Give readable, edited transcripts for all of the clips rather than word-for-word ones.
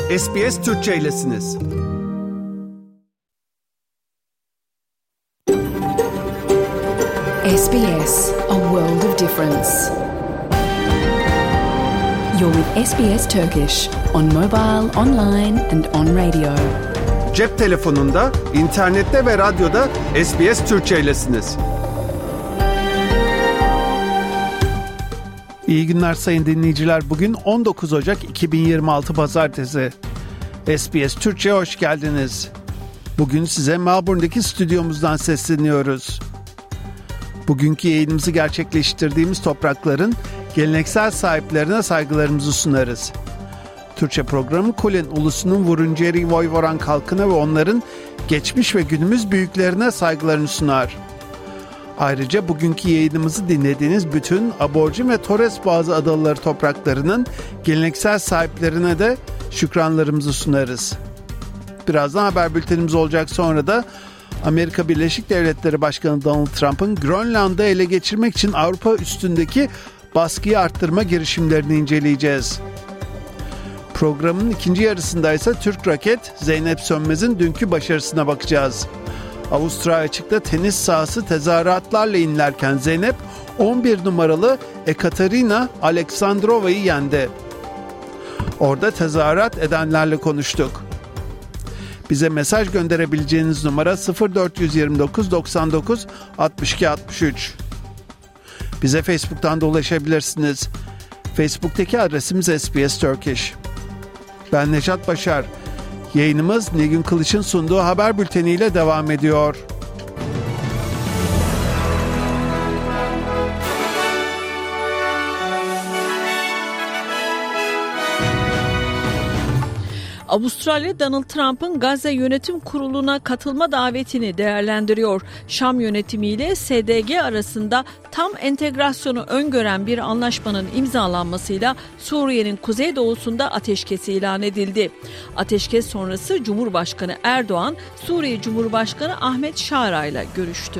SBS Türkçe'ylesiniz. SBS, a world of difference. You're with SBS Turkish on mobile, online and on radio. Cep telefonunda, internette ve radyoda SBS Türkçe'ylesiniz. İyi günler sayın dinleyiciler. Bugün 19 Ocak 2026 Pazartesi. SBS Türkçe'ye hoş geldiniz. Bugün size Melbourne'deki stüdyomuzdan sesleniyoruz. Bugünkü yayınımızı gerçekleştirdiğimiz toprakların geleneksel sahiplerine saygılarımızı sunarız. Türkçe programı Kulin ulusunun Wurundjeri Woiwurrung halkına ve onların geçmiş ve günümüz büyüklerine saygılarını sunar. Ayrıca bugünkü yayınımızı dinlediğiniz bütün Aborjin ve Torres Boğazı adaları topraklarının geleneksel sahiplerine de şükranlarımızı sunarız. Birazdan haber bültenimiz olacak, sonra da Amerika Birleşik Devletleri Başkanı Donald Trump'ın Grönland'ı ele geçirmek için Avrupa üstündeki baskıyı arttırma girişimlerini inceleyeceğiz. Programın ikinci yarısında ise Türk raket Zeynep Sönmez'in dünkü başarısına bakacağız. Avustralya açıkta tenis sahası tezahüratlarla inlerken Zeynep 11 numaralı Ekaterina Aleksandrova'yı yendi. Orada tezahürat edenlerle konuştuk. Bize mesaj gönderebileceğiniz numara 0429 99 62 63. Bize Facebook'tan da ulaşabilirsiniz. Facebook'taki adresimiz SBS Turkish. Ben Necat Başar. Yayınımız Nilgün Kılıç'ın sunduğu haber bülteniyle devam ediyor. Avustralya, Donald Trump'ın Gazze Yönetim Kurulu'na katılma davetini değerlendiriyor. Şam yönetimiyle SDG arasında tam entegrasyonu öngören bir anlaşmanın imzalanmasıyla Suriye'nin kuzeydoğusunda ateşkes ilan edildi. Ateşkes sonrası Cumhurbaşkanı Erdoğan, Suriye Cumhurbaşkanı Ahmet Şara ile görüştü.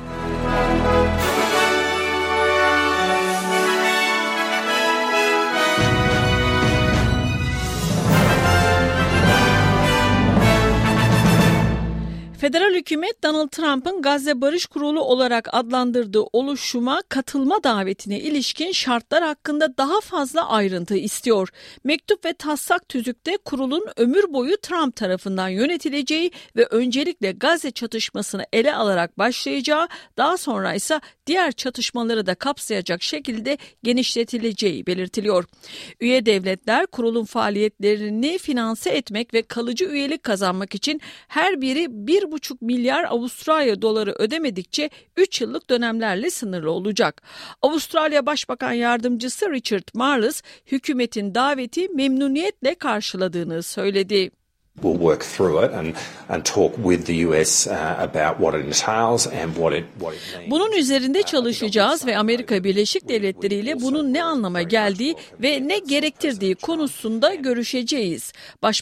Federal hükümet Donald Trump'ın Gazze Barış Kurulu olarak adlandırdığı oluşuma katılma davetine ilişkin şartlar hakkında daha fazla ayrıntı istiyor. Mektup ve taslak tüzükte kurulun ömür boyu Trump tarafından yönetileceği ve öncelikle Gazze çatışmasını ele alarak başlayacağı, daha sonra ise diğer çatışmaları da kapsayacak şekilde genişletileceği belirtiliyor. Üye devletler kurulun faaliyetlerini finanse etmek ve kalıcı üyelik kazanmak için her biri 1,5 milyar Avustralya doları ödemedikçe 3 yıllık dönemlerle sınırlı olacak. Avustralya Başbakan Yardımcısı Richard Marles, hükümetin daveti memnuniyetle karşıladığını söyledi. We'll work through it and talk with the US about what it entails and what it means. Bunun üzerinde çalışacağız ve Amerika Birleşik Devletleri ile bunun ne anlama geldiği ve ne gerektirdiği konusunda görüşeceğiz.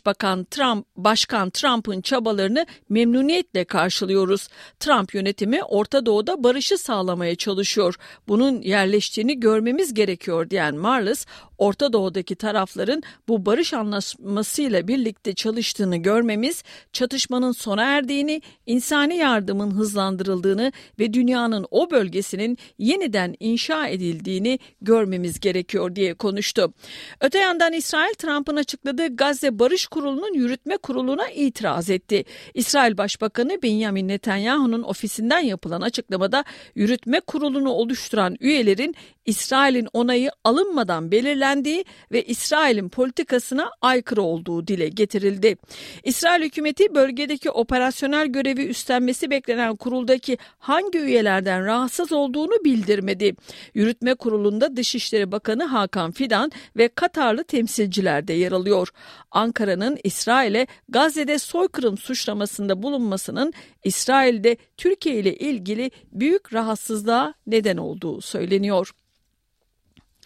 Başkan Trump'ın çabalarını memnuniyetle karşılıyoruz. Trump yönetimi Orta Doğu'da barışı sağlamaya çalışıyor. Bunun yerleştiğini görmemiz gerekiyor diyen Marles, Orta Doğu'daki tarafların bu barış anlaşmasıyla birlikte çalıştığını görmemiz, çatışmanın sona erdiğini, insani yardımın hızlandırıldığını ve dünyanın o bölgesinin yeniden inşa edildiğini görmemiz gerekiyor diye konuştu. Öte yandan İsrail, Trump'ın açıkladığı Gazze Barış Kurulu'nun yürütme kuruluna itiraz etti. İsrail Başbakanı Benjamin Netanyahu'nun ofisinden yapılan açıklamada yürütme kurulunu oluşturan üyelerin İsrail'in onayı alınmadan belirlendiği ve İsrail'in politikasına aykırı olduğu dile getirildi. İsrail hükümeti bölgedeki operasyonel görevi üstlenmesi beklenen kuruldaki hangi üyelerden rahatsız olduğunu bildirmedi. Yürütme kurulunda Dışişleri Bakanı Hakan Fidan ve Katarlı temsilciler de yer alıyor. Ankara'nın İsrail'e Gazze'de soykırım suçlamasında bulunmasının İsrail'de Türkiye ile ilgili büyük rahatsızlığa neden olduğu söyleniyor.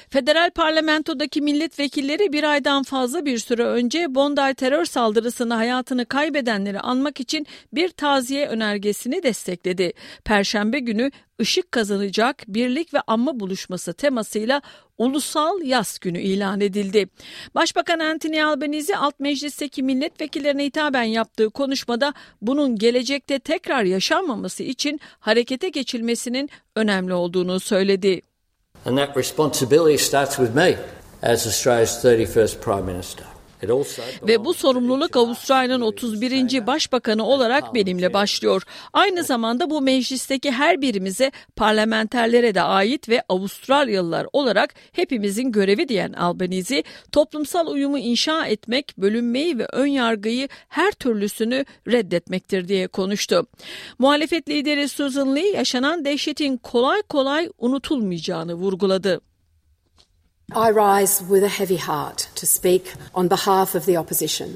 Federal parlamentodaki milletvekilleri bir aydan fazla bir süre önce Bondi terör saldırısında hayatını kaybedenleri anmak için bir taziye önergesini destekledi. Perşembe günü ışık kazanacak birlik ve anma buluşması temasıyla Ulusal Yas Günü ilan edildi. Başbakan Anthony Albanese alt meclisteki milletvekillerine hitaben yaptığı konuşmada bunun gelecekte tekrar yaşanmaması için harekete geçilmesinin önemli olduğunu söyledi. And that responsibility starts with me as Australia's 31st Prime Minister. Ve bu sorumluluk Avustralya'nın 31. Başbakanı olarak benimle başlıyor. Aynı zamanda bu meclisteki her birimize, parlamenterlere de ait ve Avustralyalılar olarak hepimizin görevi diyen Albanese, toplumsal uyumu inşa etmek, bölünmeyi ve önyargıyı her türlüsünü reddetmektir diye konuştu. Muhalefet lideri Susan Lee yaşanan dehşetin kolay kolay unutulmayacağını vurguladı. I rise with a heavy heart to speak on behalf of the opposition.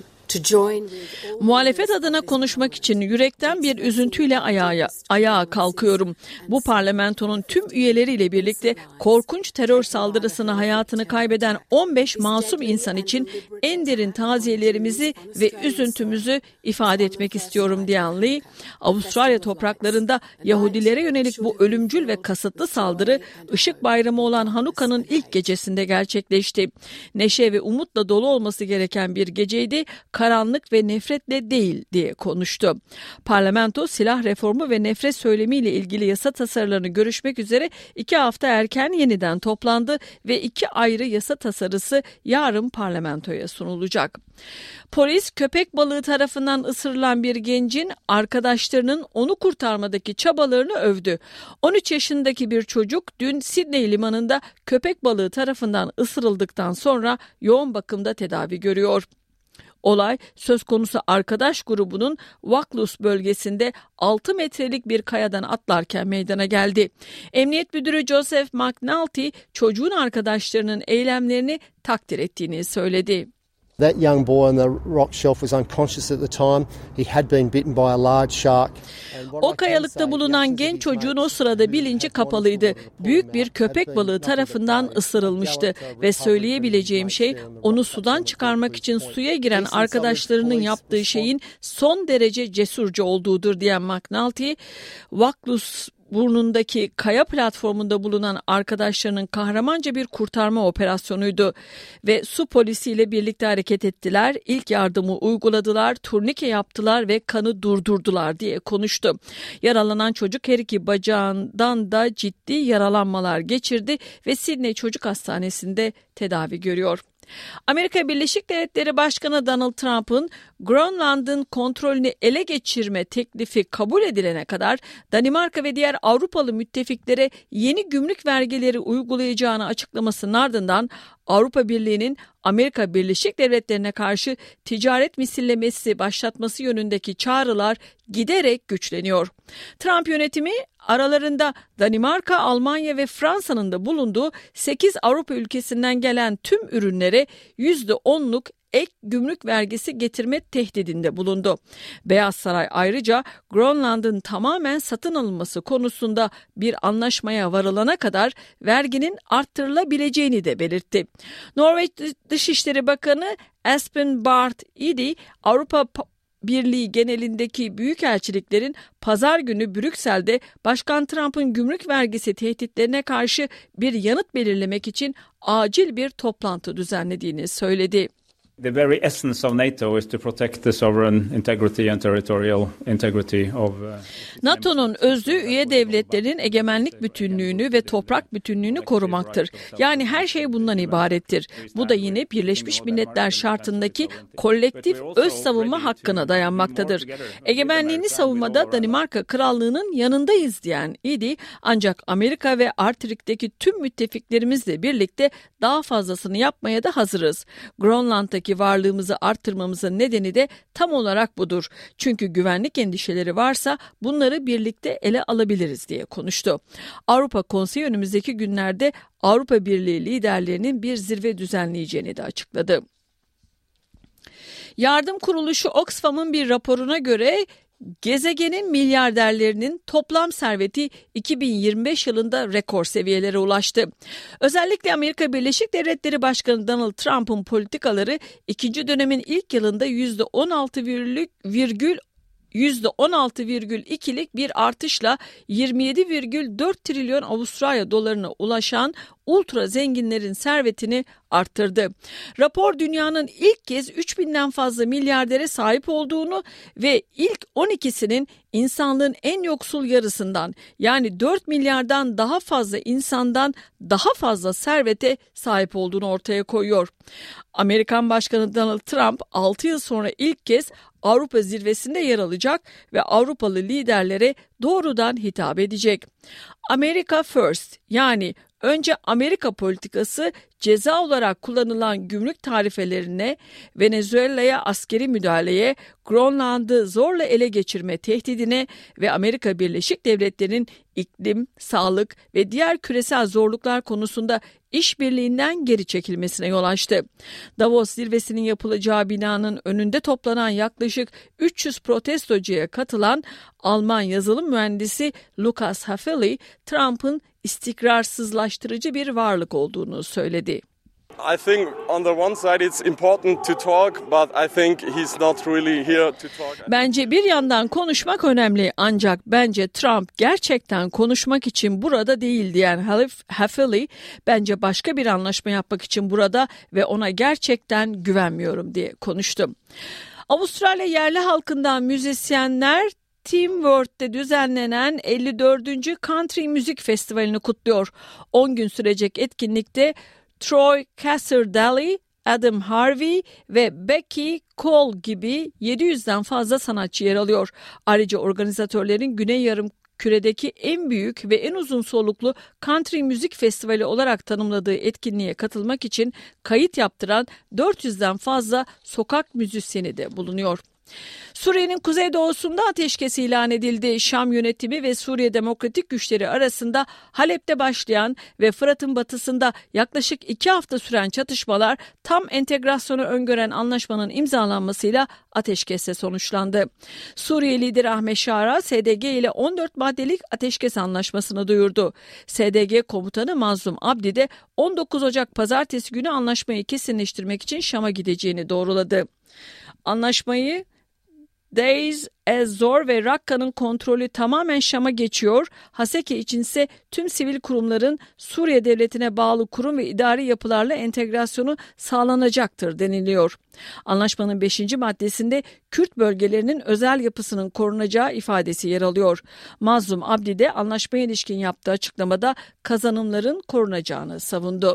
Muhalefet adına konuşmak için yürekten bir üzüntüyle ayağa kalkıyorum. Bu parlamentonun tüm üyeleriyle birlikte korkunç terör saldırısına hayatını kaybeden 15 masum insan için en derin taziyelerimizi ve üzüntümüzü ifade etmek istiyorum diyen Lee, Avustralya topraklarında Yahudilere yönelik bu ölümcül ve kasıtlı saldırı Işık Bayramı olan Hanuka'nın ilk gecesinde gerçekleşti. Neşe ve umutla dolu olması gereken bir geceydi, karanlık ve nefretle değil diye konuştu. Parlamento silah reformu ve nefret söylemiyle ilgili yasa tasarılarını görüşmek üzere 2 hafta erken yeniden toplandı ve 2 ayrı yasa tasarısı yarın parlamentoya sunulacak. Polis köpek balığı tarafından ısırılan bir gencin arkadaşlarının onu kurtarmadaki çabalarını övdü. 13 yaşındaki bir çocuk dün Sydney limanında köpek balığı tarafından ısırıldıktan sonra yoğun bakımda tedavi görüyor. Olay söz konusu arkadaş grubunun Vaucluse bölgesinde 6 metrelik bir kayadan atlarken meydana geldi. Emniyet Müdürü Joseph McNulty çocuğun arkadaşlarının eylemlerini takdir ettiğini söyledi. That young boy on the rock shelf was unconscious at the time. He had been bitten by a large shark. O kayalıkta bulunan genç çocuğun o sırada bilinci kapalıydı. Büyük bir köpek balığı tarafından ısırılmıştı ve söyleyebileceğim şey onu sudan çıkarmak için suya giren arkadaşlarının yaptığı şeyin son derece cesurca olduğudur diyen McNulty, Vaucluse burnundaki kaya platformunda bulunan arkadaşlarının kahramanca bir kurtarma operasyonuydu ve su polisiyle birlikte hareket ettiler, ilk yardımı uyguladılar, turnike yaptılar ve kanı durdurdular diye konuştu. Yaralanan çocuk her iki bacağından da ciddi yaralanmalar geçirdi ve Sydney Çocuk Hastanesi'nde tedavi görüyor. Amerika Birleşik Devletleri Başkanı Donald Trump'ın Grönland'ın kontrolünü ele geçirme teklifi kabul edilene kadar Danimarka ve diğer Avrupalı müttefiklere yeni gümrük vergileri uygulayacağını açıklamasının ardından Avrupa Birliği'nin Amerika Birleşik Devletleri'ne karşı ticaret misillemesi başlatması yönündeki çağrılar giderek güçleniyor. Trump yönetimi aralarında Danimarka, Almanya ve Fransa'nın da bulunduğu 8 Avrupa ülkesinden gelen tüm ürünlere %10'luk ek gümrük vergisi getirme tehdidinde bulundu. Beyaz Saray ayrıca Grönland'ın tamamen satın alınması konusunda bir anlaşmaya varılana kadar verginin arttırılabileceğini de belirtti. Norveç Dışişleri Bakanı Espen Barth Eide, Avrupa Birliği genelindeki büyükelçiliklerin pazar günü Brüksel'de Başkan Trump'ın gümrük vergisi tehditlerine karşı bir yanıt belirlemek için acil bir toplantı düzenlediğini söyledi. The very essence of NATO is to protect the sovereign integrity and territorial integrity of NATO'nun özü üye devletlerin egemenlik bütünlüğünü ve toprak bütünlüğünü korumaktır. Yani her şey bundan ibarettir. Bu da yine Birleşmiş Milletler şartındaki kolektif öz savunma hakkına dayanmaktadır. Egemenliğini savunmada Danimarka Krallığı'nın yanındayız diyen Eide, ancak Amerika ve Arktik'teki tüm müttefiklerimizle birlikte daha fazlasını yapmaya da hazırız. Grönland'daki varlığımızı arttırmamızın nedeni de tam olarak budur. Çünkü güvenlik endişeleri varsa bunları birlikte ele alabiliriz diye konuştu. Avrupa Konseyi önümüzdeki günlerde Avrupa Birliği liderlerinin bir zirve düzenleyeceğini de açıkladı. Yardım kuruluşu Oxfam'ın bir raporuna göre Gezegenin milyarderlerinin toplam serveti 2025 yılında rekor seviyelere ulaştı. Özellikle Amerika Birleşik Devletleri Başkanı Donald Trump'ın politikaları ikinci dönemin ilk yılında %16,2'lik bir artışla 27,4 trilyon Avustralya dolarına ulaşan ultra zenginlerin servetini arttırdı. Rapor dünyanın ilk kez 3000'den fazla milyardere sahip olduğunu ve ilk 12'sinin insanlığın en yoksul yarısından yani 4 milyardan daha fazla insandan daha fazla servete sahip olduğunu ortaya koyuyor. Amerikan Başkanı Donald Trump 6 yıl sonra ilk kez Avrupa zirvesinde yer alacak ve Avrupalı liderlere doğrudan hitap edecek. America First yani önce Amerika politikası ceza olarak kullanılan gümrük tarifelerine, Venezuela'ya askeri müdahaleye, Grönland'ı zorla ele geçirme tehdidine ve Amerika Birleşik Devletleri'nin iklim, sağlık ve diğer küresel zorluklar konusunda işbirliğinden geri çekilmesine yol açtı. Davos zirvesinin yapılacağı binanın önünde toplanan yaklaşık 300 protestocuya katılan Alman yazılım mühendisi Lukas Haffeli, Trump'ın istikrarsızlaştırıcı bir varlık olduğunu söyledi. I think on the one side it's important to talk, but I think he's not really here to talk. Bence bir yandan konuşmak önemli ancak bence Trump gerçekten konuşmak için burada değil diyen Haffeli, bence başka bir anlaşma yapmak için burada ve ona gerçekten güvenmiyorum diye konuştu. Avustralya yerli halkından müzisyenler Tim Worth'te düzenlenen 54. Country Müzik Festivali'ni kutluyor. 10 gün sürecek etkinlikte Troy Cassar-Daley, Adam Harvey ve Becky Cole gibi 700'den fazla sanatçı yer alıyor. Ayrıca organizatörlerin Güney Yarımküre'deki en büyük ve en uzun soluklu country müzik festivali olarak tanımladığı etkinliğe katılmak için kayıt yaptıran 400'den fazla sokak müzisyeni de bulunuyor. Suriye'nin kuzeydoğusunda ateşkes ilan edildi. Şam yönetimi ve Suriye Demokratik Güçleri arasında Halep'te başlayan ve Fırat'ın batısında yaklaşık 2 hafta süren çatışmalar tam entegrasyonu öngören anlaşmanın imzalanmasıyla ateşkesle sonuçlandı. Suriye lideri Ahmet Şara, SDG ile 14 maddelik ateşkes anlaşmasını duyurdu. SDG komutanı Mazlum Abdi de 19 Ocak pazartesi günü anlaşmayı kesinleştirmek için Şam'a gideceğini doğruladı. Anlaşmayı Deir ez-Zor ve Rakka'nın kontrolü tamamen Şam'a geçiyor. Haseki içinse tüm sivil kurumların Suriye devletine bağlı kurum ve idari yapılarla entegrasyonu sağlanacaktır deniliyor. Anlaşmanın 5. maddesinde Kürt bölgelerinin özel yapısının korunacağı ifadesi yer alıyor. Mazlum Abdi de anlaşmaya ilişkin yaptığı açıklamada kazanımların korunacağını savundu.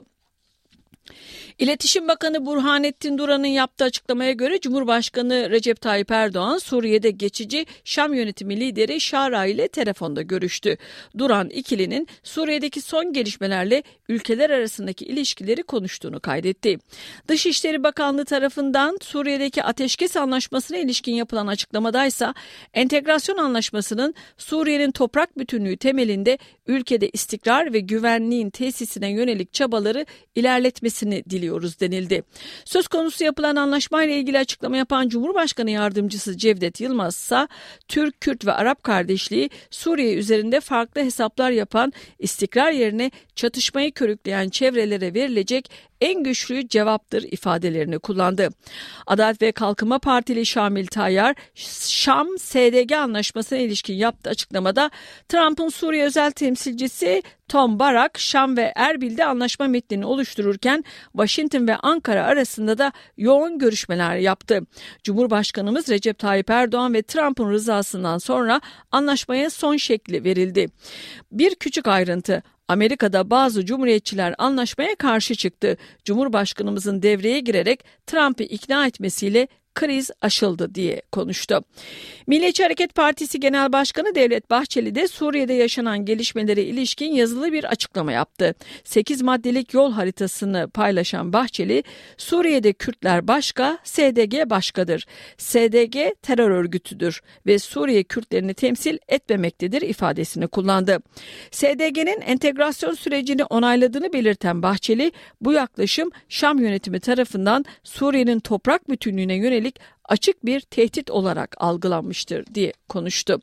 İletişim Bakanı Burhanettin Duran'ın yaptığı açıklamaya göre Cumhurbaşkanı Recep Tayyip Erdoğan Suriye'de geçici Şam yönetimi lideri Şara ile telefonda görüştü. Duran ikilinin Suriye'deki son gelişmelerle ülkeler arasındaki ilişkileri konuştuğunu kaydetti. Dışişleri Bakanlığı tarafından Suriye'deki ateşkes anlaşmasına ilişkin yapılan açıklamadaysa entegrasyon anlaşmasının Suriye'nin toprak bütünlüğü temelinde ülkede istikrar ve güvenliğin tesisine yönelik çabaları ilerletmesini diliyoruz denildi. Söz konusu yapılan anlaşmayla ilgili açıklama yapan Cumhurbaşkanı Yardımcısı Cevdet Yılmaz ise Türk, Kürt ve Arap kardeşliği Suriye üzerinde farklı hesaplar yapan, istikrar yerine çatışmayı körükleyen çevrelere verilecek en güçlü cevaptır ifadelerini kullandı. Adalet ve Kalkınma Partili Şamil Tayyar, Şam SDG anlaşmasına ilişkin yaptığı açıklamada Trump'ın Suriye özel temsilcisi Tom Barak, Şam ve Erbil'de anlaşma metnini oluştururken Washington ve Ankara arasında da yoğun görüşmeler yaptı. Cumhurbaşkanımız Recep Tayyip Erdoğan ve Trump'ın rızasından sonra anlaşmaya son şekli verildi. Bir küçük ayrıntı: Amerika'da bazı cumhuriyetçiler anlaşmaya karşı çıktı. Cumhurbaşkanımızın devreye girerek Trump'ı ikna etmesiyle kriz aşıldı diye konuştu. Milliyetçi Hareket Partisi Genel Başkanı Devlet Bahçeli de Suriye'de yaşanan gelişmelere ilişkin yazılı bir açıklama yaptı. 8 maddelik yol haritasını paylaşan Bahçeli, Suriye'de Kürtler başka, SDG başkadır. SDG terör örgütüdür ve Suriye Kürtlerini temsil etmemektedir ifadesini kullandı. SDG'nin entegrasyon sürecini onayladığını belirten Bahçeli, bu yaklaşım Şam yönetimi tarafından Suriye'nin toprak bütünlüğüne yönelik yönelik açık bir tehdit olarak algılanmıştır diye konuştu.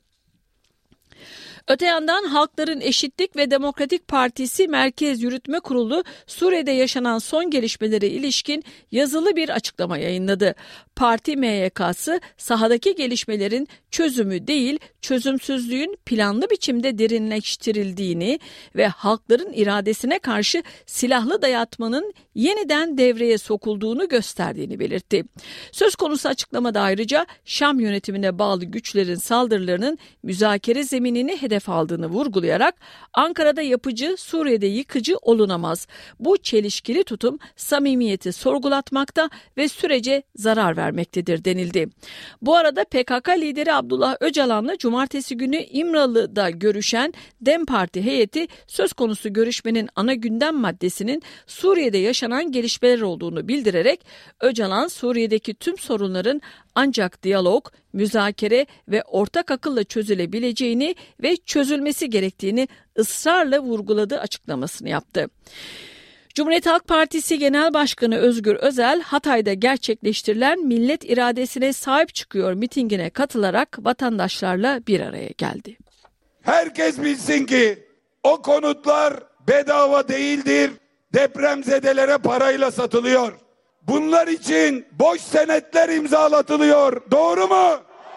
Öte yandan Halkların Eşitlik ve Demokratik Partisi Merkez Yürütme Kurulu Suriye'de yaşanan son gelişmelere ilişkin yazılı bir açıklama yayınladı. Parti MYK'sı sahadaki gelişmelerin çözümü değil, çözümsüzlüğün planlı biçimde derinleştirildiğini ve halkların iradesine karşı silahlı dayatmanın yeniden devreye sokulduğunu gösterdiğini belirtti. Söz konusu açıklamada ayrıca Şam yönetimine bağlı güçlerin saldırılarının müzakere zeminini hedef aldığını vurgulayarak Ankara'da yapıcı, Suriye'de yıkıcı olunamaz. Bu çelişkili tutum samimiyeti sorgulatmakta ve sürece zarar vermektedir denildi. Bu arada PKK lideri Abdullah Öcalan'la cumartesi günü İmralı'da görüşen DEM Parti heyeti söz konusu görüşmenin ana gündem maddesinin Suriye'de yaşanan gelişmeler olduğunu bildirerek Öcalan Suriye'deki tüm sorunların ancak diyalog, müzakere ve ortak akılla çözülebileceğini ve çözülmesi gerektiğini ısrarla vurguladığı açıklamasını yaptı. Cumhuriyet Halk Partisi Genel Başkanı Özgür Özel, Hatay'da gerçekleştirilen millet iradesine sahip çıkıyor mitingine katılarak vatandaşlarla bir araya geldi. Herkes bilsin ki o konutlar bedava değildir, depremzedelere parayla satılıyor. Bunlar için boş senetler imzalatılıyor. Doğru mu?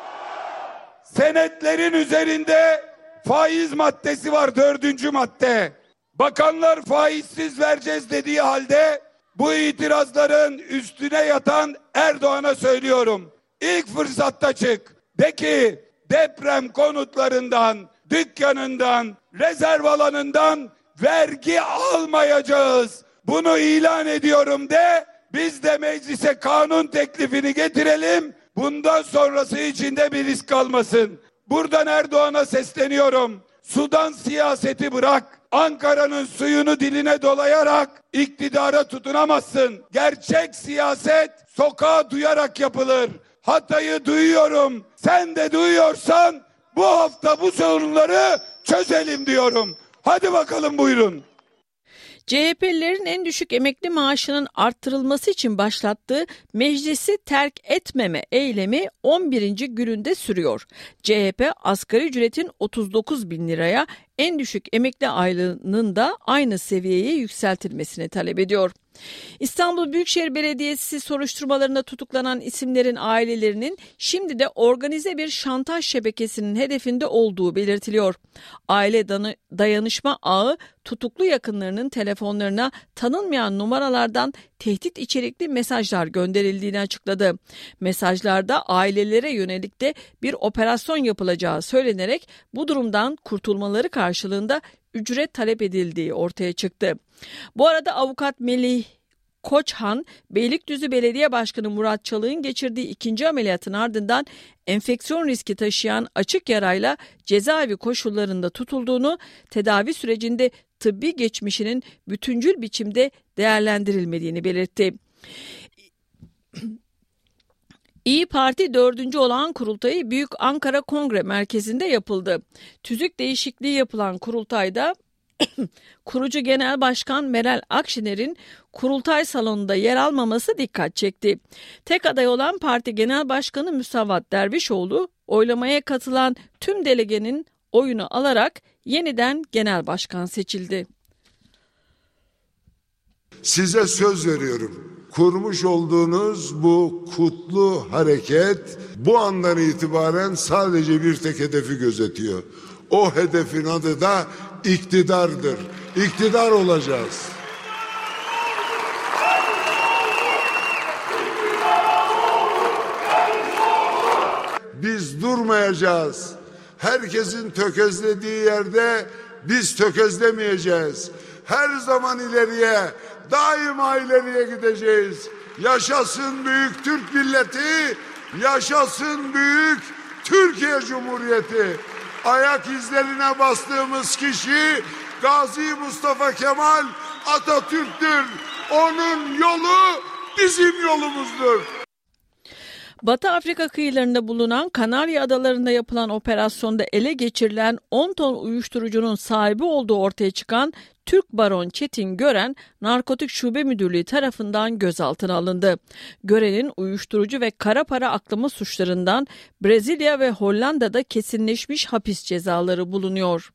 Senetlerin üzerinde faiz maddesi var, 4. madde. Bakanlar faizsiz vereceğiz dediği halde bu itirazların üstüne yatan Erdoğan'a söylüyorum. İlk fırsatta çık. De ki deprem konutlarından, dükkanından, rezerv alanından vergi almayacağız. Bunu ilan ediyorum de. Biz de meclise kanun teklifini getirelim. Bundan sonrası için de bir risk kalmasın. Buradan Erdoğan'a sesleniyorum. Sudan siyaseti bırak. Ankara'nın suyunu diline dolayarak iktidara tutunamazsın. Gerçek siyaset sokağa duyarak yapılır. Hatay'ı duyuyorum. Sen de duyuyorsan bu hafta bu sorunları çözelim diyorum. Hadi bakalım buyurun. CHP'lilerin en düşük emekli maaşının arttırılması için başlattığı meclisi terk etmeme eylemi 11. gününde sürüyor. CHP asgari ücretin 39 bin liraya, en düşük emekli aylığının da aynı seviyeye yükseltilmesini talep ediyor. İstanbul Büyükşehir Belediyesi soruşturmalarında tutuklanan isimlerin ailelerinin şimdi de organize bir şantaj şebekesinin hedefinde olduğu belirtiliyor. Aile dayanışma ağı tutuklu yakınlarının telefonlarına tanınmayan numaralardan tehdit içerikli mesajlar gönderildiğini açıkladı. Mesajlarda ailelere yönelik de bir operasyon yapılacağı söylenerek bu durumdan kurtulmaları karşılığında ücret talep edildiği ortaya çıktı. Bu arada avukat Melih Koçhan, Beylikdüzü Belediye Başkanı Murat Çalık'ın geçirdiği 2. ameliyatın ardından enfeksiyon riski taşıyan açık yarayla cezaevi koşullarında tutulduğunu, tedavi sürecinde tıbbi geçmişinin bütüncül biçimde değerlendirilmediğini belirtti. İYİ Parti 4. olağan kurultayı Büyük Ankara Kongre Merkezi'nde yapıldı. Tüzük değişikliği yapılan kurultayda kurucu Genel Başkan Meral Akşener'in kurultay salonunda yer almaması dikkat çekti. Tek aday olan parti Genel Başkanı Müsavat Dervişoğlu, oylamaya katılan tüm delegenin oyunu alarak yeniden Genel Başkan seçildi. Size söz veriyorum. Kurmuş olduğunuz bu kutlu hareket bu andan itibaren sadece bir tek hedefi gözetiyor. O hedefin adı da iktidardır. İktidar olacağız. Biz durmayacağız. Herkesin tökezlediği yerde biz tökezlemeyeceğiz. Her zaman ileriye, daima ileriye gideceğiz. Yaşasın büyük Türk milleti, yaşasın büyük Türkiye Cumhuriyeti. Ayak izlerine bastığımız kişi Gazi Mustafa Kemal Atatürk'tür. Onun yolu bizim yolumuzdur. Batı Afrika kıyılarında bulunan Kanarya Adaları'nda yapılan operasyonda ele geçirilen 10 ton uyuşturucunun sahibi olduğu ortaya çıkan Türk baron Çetin Gören, Narkotik Şube Müdürlüğü tarafından gözaltına alındı. Gören'in uyuşturucu ve kara para aklama suçlarından Brezilya ve Hollanda'da kesinleşmiş hapis cezaları bulunuyor.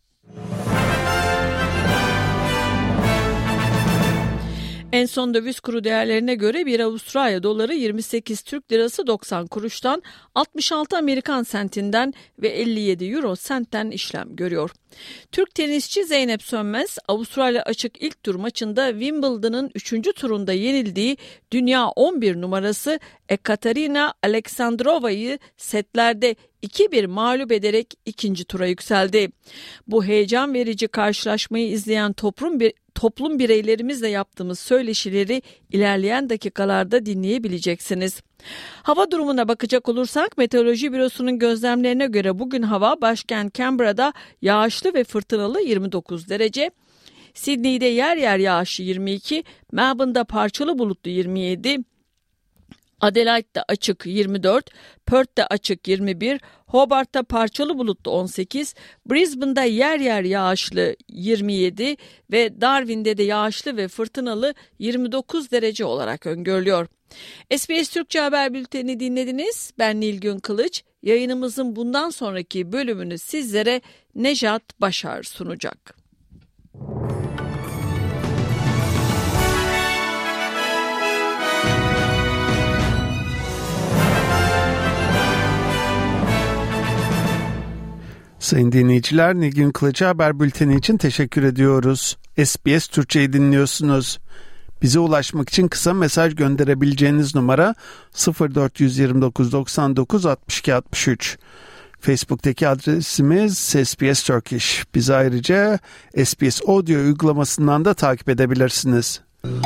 En son döviz kuru değerlerine göre bir Avustralya doları 28 Türk lirası 90 kuruştan, 66 Amerikan sentinden ve 57 euro sentten işlem görüyor. Türk tenisçi Zeynep Sönmez, Avustralya açık ilk tur maçında Wimbledon'ın 3. turunda yenildiği dünya 11 numarası Ekaterina Aleksandrova'yı setlerde 2-1 mağlup ederek ikinci tura yükseldi. Bu heyecan verici karşılaşmayı izleyen toplum bireylerimizle yaptığımız söyleşileri ilerleyen dakikalarda dinleyebileceksiniz. Hava durumuna bakacak olursak Meteoroloji Bürosu'nun gözlemlerine göre bugün hava başkent Canberra'da yağışlı ve fırtınalı 29 derece, Sydney'de yer yer yağışlı 22, Melbourne'da parçalı bulutlu 27, Adelaide'de açık 24, Perth'te açık 21, Hobart'ta parçalı bulutlu 18, Brisbane'da yer yer yağışlı 27 ve Darwin'de de yağışlı ve fırtınalı 29 derece olarak öngörülüyor. SBS Türkçe Haber Bülteni dinlediniz. Ben Nilgün Kılıç. Yayınımızın bundan sonraki bölümünü sizlere Nejat Başar sunacak. Sayın dinleyiciler, Nilgün Kılıç Haber Bülteni için teşekkür ediyoruz. SBS Türkçe'yi dinliyorsunuz. Bize ulaşmak için kısa mesaj gönderebileceğiniz numara 0429 99 62 63. Facebook'taki adresimiz SBS Turkish. Bizi ayrıca SBS Audio uygulamasından da takip edebilirsiniz.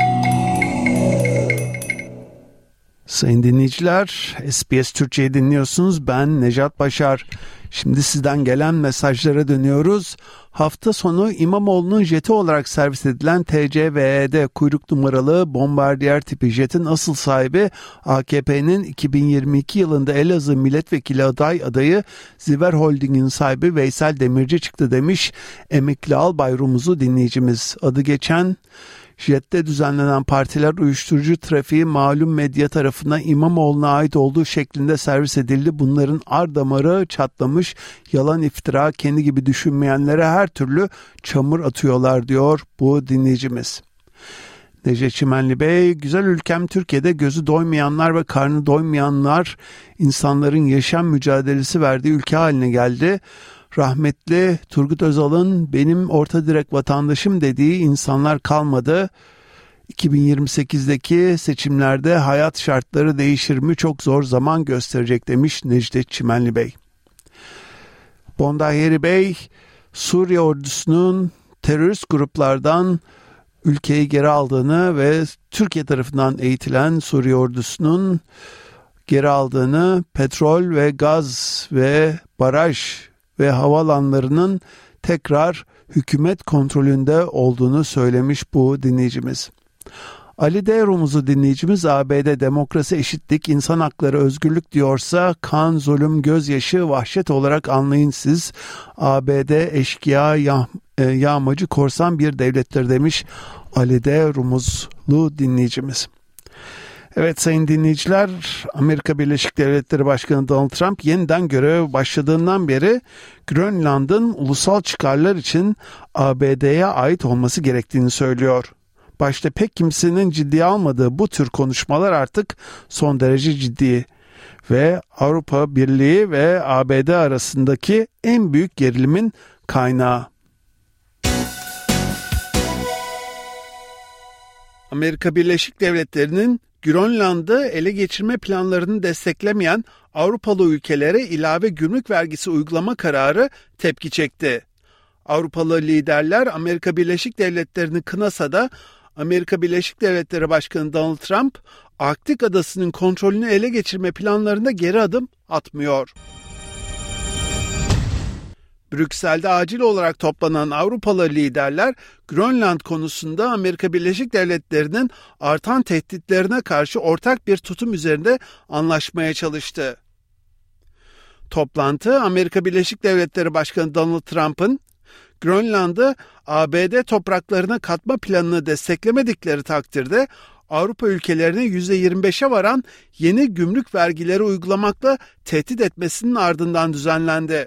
Sayın dinleyiciler, SBS Türkçe'yi dinliyorsunuz. Ben Nejat Başar. Şimdi sizden gelen mesajlara dönüyoruz. Hafta sonu İmamoğlu'nun jeti olarak servis edilen TCVE'de kuyruk numaralı bombardiyer tipi jetin asıl sahibi AKP'nin 2022 yılında Elazığ milletvekili adayı Ziver Holding'in sahibi Veysel Demirci çıktı demiş emekli albay Rumuzlu dinleyicimiz. Adı geçen jette düzenlenen partiler uyuşturucu trafiği malum medya tarafından İmamoğlu'na ait olduğu şeklinde servis edildi. Bunların ardamarı çatlamış, yalan iftira, kendi gibi düşünmeyenlere her türlü çamur atıyorlar diyor bu dinleyicimiz. Necdet Çimenli Bey, güzel ülkem Türkiye'de gözü doymayanlar ve karnı doymayanlar insanların yaşam mücadelesi verdiği ülke haline geldi. Rahmetli Turgut Özal'ın benim orta direk vatandaşım dediği insanlar kalmadı. 2028'deki seçimlerde hayat şartları değişir mi çok zor zaman gösterecek demiş Necdet Çimenli Bey. Bondaheri Bey, Suriye ordusunun terörist gruplardan ülkeyi geri aldığını ve Türkiye tarafından eğitilen Suriye ordusunun geri aldığını, petrol ve gaz ve baraj ve havaalanlarının tekrar hükümet kontrolünde olduğunu söylemiş bu dinleyicimiz. Ali D. Rumuzlu dinleyicimiz, ABD demokrasi, eşitlik, insan hakları, özgürlük diyorsa kan, zulüm, gözyaşı, vahşet olarak anlayın siz. ABD eşkıya, yağmacı, korsan bir devlettir demiş Ali D. Rumuzlu dinleyicimiz. Evet sayın dinleyiciler, Amerika Birleşik Devletleri Başkanı Donald Trump yeniden göreve başladığından beri Grönland'ın ulusal çıkarlar için ABD'ye ait olması gerektiğini söylüyor. Başta pek kimsenin ciddiye almadığı bu tür konuşmalar artık son derece ciddi ve Avrupa Birliği ve ABD arasındaki en büyük gerilimin kaynağı. Amerika Birleşik Devletleri'nin Grönland'ı ele geçirme planlarını desteklemeyen Avrupalı ülkelere ilave gümrük vergisi uygulama kararı tepki çekti. Avrupalı liderler Amerika Birleşik Devletleri'ni kınasa da Amerika Birleşik Devletleri Başkanı Donald Trump, Arktik adasının kontrolünü ele geçirme planlarında geri adım atmıyor. Brüksel'de acil olarak toplanan Avrupalı liderler Grönland konusunda Amerika Birleşik Devletleri'nin artan tehditlerine karşı ortak bir tutum üzerinde anlaşmaya çalıştı. Toplantı, Amerika Birleşik Devletleri Başkanı Donald Trump'ın Grönland'ı ABD topraklarına katma planını desteklemedikleri takdirde Avrupa ülkelerine %25'e varan yeni gümrük vergileri uygulamakla tehdit etmesinin ardından düzenlendi.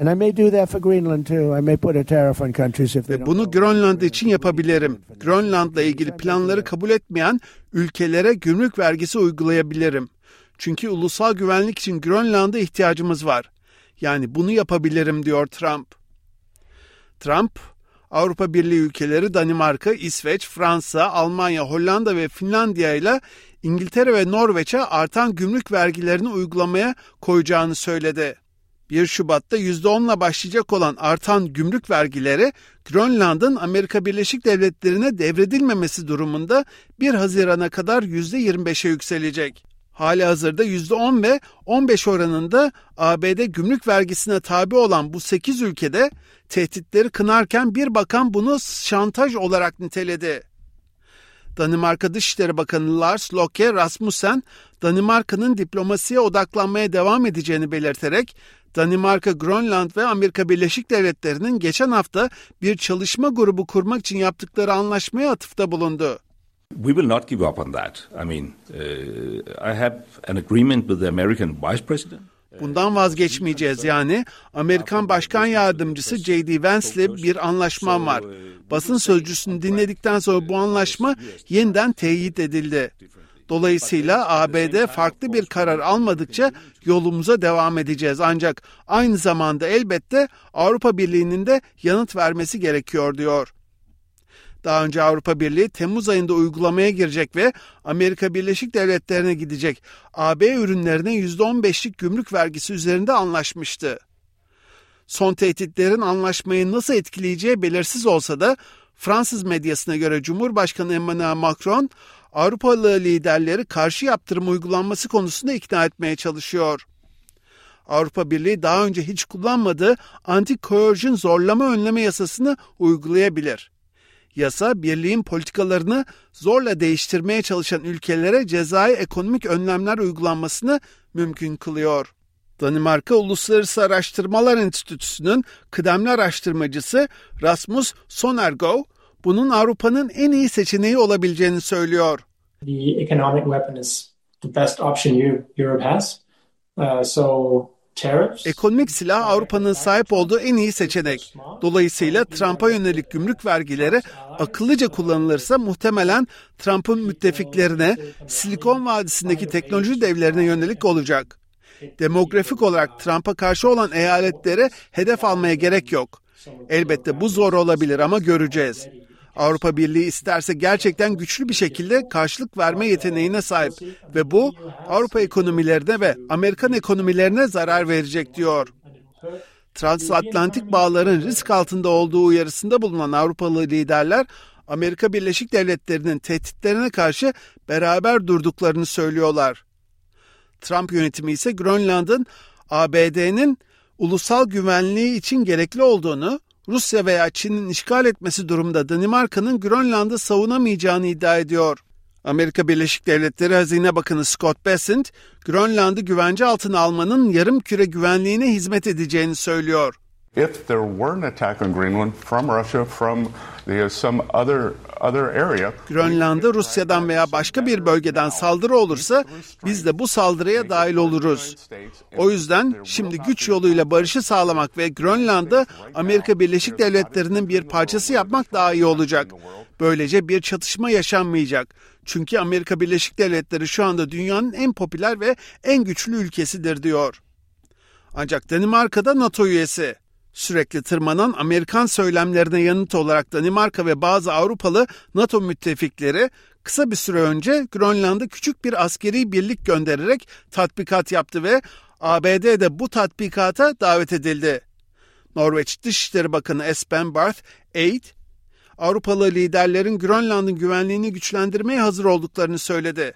Ve bunu Grönland için yapabilirim. Grönland'la ilgili planları kabul etmeyen ülkelere gümrük vergisi uygulayabilirim. Çünkü ulusal güvenlik için Grönland'a ihtiyacımız var. Yani bunu yapabilirim diyor Trump. Trump, Avrupa Birliği ülkeleri Danimarka, İsveç, Fransa, Almanya, Hollanda ve Finlandiya ile İngiltere ve Norveç'e artan gümrük vergilerini uygulamaya koyacağını söyledi. 1 Şubat'ta %10'la başlayacak olan artan gümrük vergileri Grönland'ın Amerika Birleşik Devletleri'ne devredilmemesi durumunda 1 Haziran'a kadar %25'e yükselecek. Halihazırda %10 ve 15 oranında ABD gümrük vergisine tabi olan bu 8 ülkede tehditleri kınarken bir bakan bunu şantaj olarak niteledi. Danimarka Dışişleri Bakanı Lars Løkke Rasmussen, Danimarka'nın diplomasiye odaklanmaya devam edeceğini belirterek, Danimarka, Grönland ve Amerika Birleşik Devletleri'nin geçen hafta bir çalışma grubu kurmak için yaptıkları anlaşmaya atıfta bulundu. We will not give up on that. I have an agreement with the American Vice President. Bundan vazgeçmeyeceğiz yani. Amerikan Başkan Yardımcısı J.D. Vance'le bir anlaşmam var. Basın sözcüsünü dinledikten sonra bu anlaşma yeniden teyit edildi. Dolayısıyla ABD farklı bir karar almadıkça yolumuza devam edeceğiz. Ancak aynı zamanda elbette Avrupa Birliği'nin de yanıt vermesi gerekiyor diyor. Daha önce Avrupa Birliği Temmuz ayında uygulamaya girecek ve Amerika Birleşik Devletleri'ne gidecek AB ürünlerine %15'lik gümrük vergisi üzerinde anlaşmıştı. Son tehditlerin anlaşmayı nasıl etkileyeceği belirsiz olsa da Fransız medyasına göre Cumhurbaşkanı Emmanuel Macron, Avrupalı liderleri karşı yaptırım uygulanması konusunda ikna etmeye çalışıyor. Avrupa Birliği daha önce hiç kullanmadığı anti-coercion zorlama önleme yasasını uygulayabilir. Yasa, birliğin politikalarını zorla değiştirmeye çalışan ülkelere cezai ekonomik önlemler uygulanmasını mümkün kılıyor. Danimarka Uluslararası Araştırmalar Enstitüsü'nün kıdemli araştırmacısı Rasmus Sonnergaard, bunun Avrupa'nın en iyi seçeneği olabileceğini söylüyor. The economic weapon is the best option Europe has. Ekonomik silah Avrupa'nın sahip olduğu en iyi seçenek. Dolayısıyla Trump'a yönelik gümrük vergileri akıllıca kullanılırsa muhtemelen Trump'ın müttefiklerine, Silikon Vadisi'ndeki teknoloji devlerine yönelik olacak. Demografik olarak Trump'a karşı olan eyaletlere hedef almaya gerek yok. Elbette bu zor olabilir ama göreceğiz. Avrupa Birliği isterse gerçekten güçlü bir şekilde karşılık verme yeteneğine sahip ve bu Avrupa ekonomilerine ve Amerikan ekonomilerine zarar verecek diyor. Transatlantik bağların risk altında olduğu uyarısında bulunan Avrupalı liderler Amerika Birleşik Devletleri'nin tehditlerine karşı beraber durduklarını söylüyorlar. Trump yönetimi ise Grönland'ın ABD'nin ulusal güvenliği için gerekli olduğunu, Rusya veya Çin'in işgal etmesi durumunda Danimarka'nın Grönland'ı savunamayacağını iddia ediyor. Amerika Birleşik Devletleri Hazine Bakanı Scott Bessent, Grönland'ı güvence altına almanın yarım küre güvenliğine hizmet edeceğini söylüyor. If there were an attack on Greenland from Russia, from some other area, Grönland'a Rusya'dan veya başka bir bölgeden saldırı olursa biz de bu saldırıya dahil oluruz. O yüzden şimdi güç yoluyla barışı sağlamak ve Grönland'ı Amerika Birleşik Devletleri'nin bir parçası yapmak daha iyi olacak. Böylece bir çatışma yaşanmayacak. Çünkü Amerika Birleşik Devletleri şu anda dünyanın en popüler ve en güçlü ülkesidir diyor. Ancak Danimarka'da NATO üyesi. Sürekli tırmanan Amerikan söylemlerine yanıt olarak Danimarka ve bazı Avrupalı NATO müttefikleri kısa bir süre önce Grönland'a küçük bir askeri birlik göndererek tatbikat yaptı ve ABD de bu tatbikata davet edildi. Norveç Dışişleri Bakanı Espen Barth Eid, Avrupalı liderlerin Grönland'ın güvenliğini güçlendirmeye hazır olduklarını söyledi.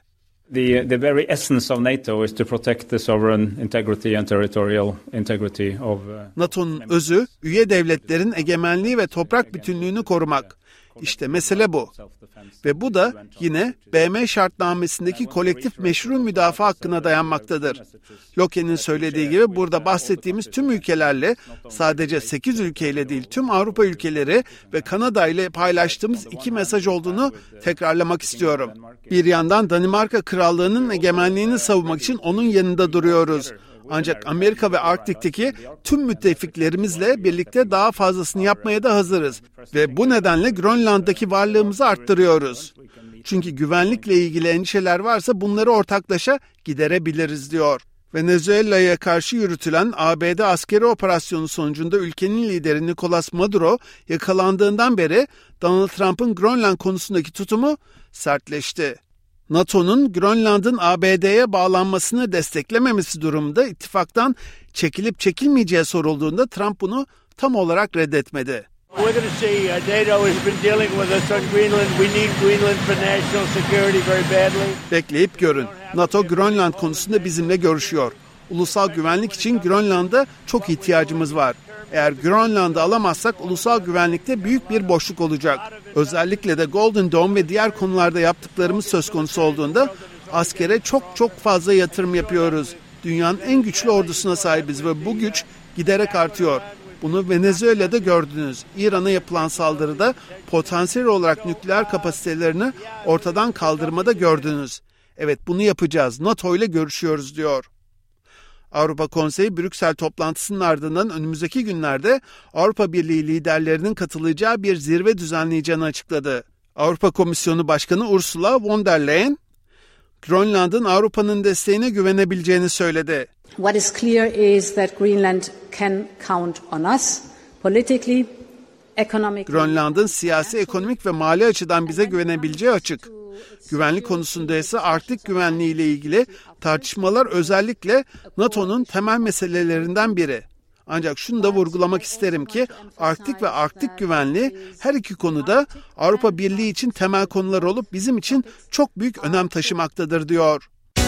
The very essence of NATO is to protect the sovereign integrity and territorial integrity of NATO'nun özü, üye devletlerin egemenliği ve toprak bütünlüğünü korumak. İşte mesele bu. Ve bu da yine BM şartnamesindeki kolektif meşru müdafaa hakkına dayanmaktadır. Loke'nin söylediği gibi burada bahsettiğimiz tüm ülkelerle, sadece 8 ülkeyle değil tüm Avrupa ülkeleri ve Kanada ile paylaştığımız iki mesaj olduğunu tekrarlamak istiyorum. Bir yandan Danimarka Krallığı'nın egemenliğini savunmak için onun yanında duruyoruz. Ancak Amerika ve Arktik'teki tüm müttefiklerimizle birlikte daha fazlasını yapmaya da hazırız. Ve bu nedenle Grönland'daki varlığımızı arttırıyoruz. Çünkü güvenlikle ilgili endişeler varsa bunları ortaklaşa giderebiliriz diyor. Venezuela'ya karşı yürütülen ABD askeri operasyonu sonucunda ülkenin lideri Nicolas Maduro yakalandığından beri Donald Trump'ın Grönland konusundaki tutumu sertleşti. NATO'nun Grönland'ın ABD'ye bağlanmasını desteklememesi durumunda ittifaktan çekilip çekilmeyeceği sorulduğunda Trump bunu tam olarak reddetmedi. We're going to see NATO has been dealing with us on Greenland. We need Greenland for national security very badly. Bekleyip görün. NATO Grönland konusunda bizimle görüşüyor. Ulusal güvenlik için Grönland'a çok ihtiyacımız var. Eğer Grönland'ı alamazsak ulusal güvenlikte büyük bir boşluk olacak. Özellikle de Golden Dome ve diğer konularda yaptıklarımız söz konusu olduğunda askere çok fazla yatırım yapıyoruz. Dünyanın en güçlü ordusuna sahibiz ve bu güç giderek artıyor. Bunu Venezuela'da gördünüz. İran'a yapılan saldırıda potansiyel olarak nükleer kapasitelerini ortadan kaldırmada gördünüz. Evet, bunu yapacağız. NATO ile görüşüyoruz diyor. Avrupa Konseyi Brüksel toplantısının ardından önümüzdeki günlerde Avrupa Birliği liderlerinin katılacağı bir zirve düzenleyeceğini açıkladı. Avrupa Komisyonu Başkanı Ursula von der Leyen, Grönland'ın Avrupa'nın desteğine güvenebileceğini söyledi. What is clear is that Greenland can count on us politically, economically. Grönland'ın siyasi, ekonomik ve mali açıdan bize güvenebileceği açık. Güvenlik konusunda ise Arktik güvenliği ile ilgili tartışmalar özellikle NATO'nun temel meselelerinden biri. Ancak şunu da vurgulamak isterim ki Arktik ve Arktik güvenliği her iki konuda Avrupa Birliği için temel konular olup bizim için çok büyük önem taşımaktadır diyor.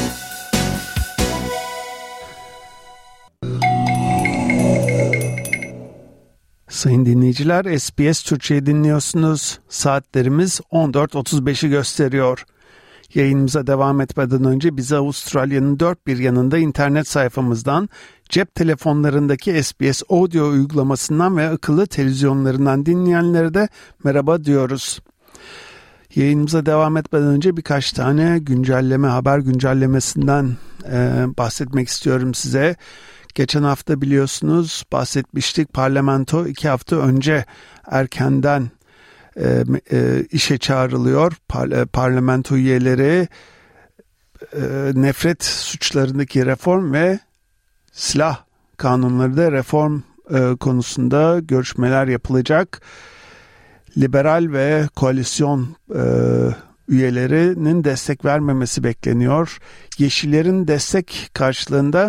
Sayın dinleyiciler, SBS Türkçe'yi dinliyorsunuz. Saatlerimiz 14.35'i gösteriyor. Yayınımıza devam etmeden önce bizi Avustralya'nın dört bir yanında internet sayfamızdan, cep telefonlarındaki SBS Audio uygulamasından ve akıllı televizyonlarından dinleyenlere de merhaba diyoruz. Yayınımıza devam etmeden önce birkaç tane haber güncellemesinden bahsetmek istiyorum size. Geçen hafta biliyorsunuz bahsetmiştik, parlamento 2 hafta önce erkenden işe çağrılıyor. Parlamento üyeleri nefret suçlarındaki reform ve silah kanunları da reform konusunda görüşmeler yapılacak. Liberal ve koalisyon üyelerinin destek vermemesi bekleniyor. Yeşillerin destek karşılığında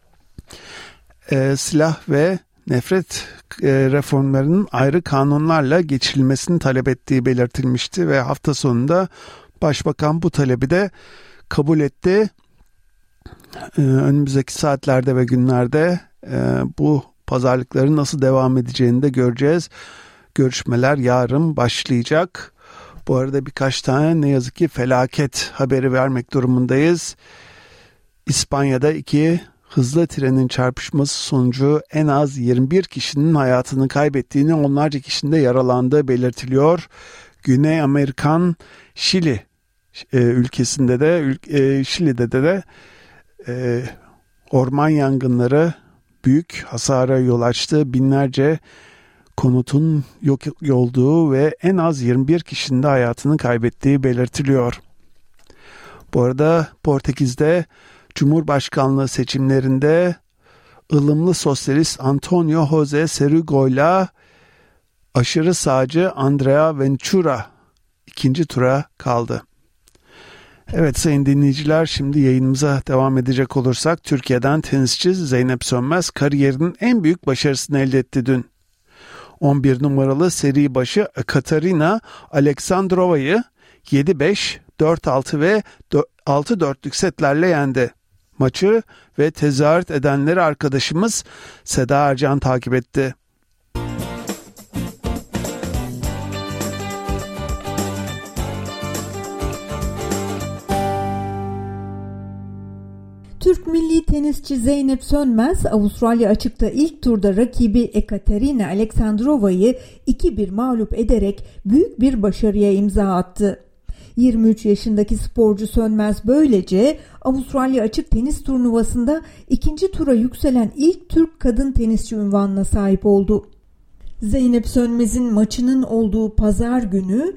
silah ve nefret reformlarının ayrı kanunlarla geçirilmesini talep ettiği belirtilmişti ve hafta sonunda Başbakan bu talebi de kabul etti. Önümüzdeki saatlerde ve günlerde bu pazarlıkların nasıl devam edeceğini de göreceğiz. Görüşmeler yarın başlayacak. Bu arada birkaç tane ne yazık ki felaket haberi vermek durumundayız. İspanya'da 2 hızlı trenin çarpışması sonucu en az 21 kişinin hayatını kaybettiğini, onlarca kişinin de yaralandığı belirtiliyor. Güney Amerikan Şili ülkesinde de Şili'de de orman yangınları büyük hasara yol açtı. Binlerce konutun yok olduğu ve en az 21 kişinin de hayatını kaybettiği belirtiliyor. Bu arada Portekiz'de Cumhurbaşkanlığı seçimlerinde ılımlı sosyalist Antonio José Serrúgo'yla aşırı sağcı Andrea Ventura ikinci tura kaldı. Evet sayın dinleyiciler, şimdi yayınımıza devam edecek olursak Türkiye'den tenisçi Zeynep Sönmez kariyerinin en büyük başarısını elde etti dün. 11 numaralı seri başı Katarina Aleksandrova'yı 7-5, 4-6 ve 6-4'lük setlerle yendi. Maçı ve tezahürat edenleri arkadaşımız Seda Ercan takip etti. Türk milli tenisçi Zeynep Sönmez, Avustralya Açık'ta ilk turda rakibi Ekaterina Aleksandrova'yı 2-1 mağlup ederek büyük bir başarıya imza attı. 23 yaşındaki sporcu Sönmez böylece Avustralya Açık tenis turnuvasında ikinci tura yükselen ilk Türk kadın tenisçi unvanına sahip oldu. Zeynep Sönmez'in maçının olduğu pazar günü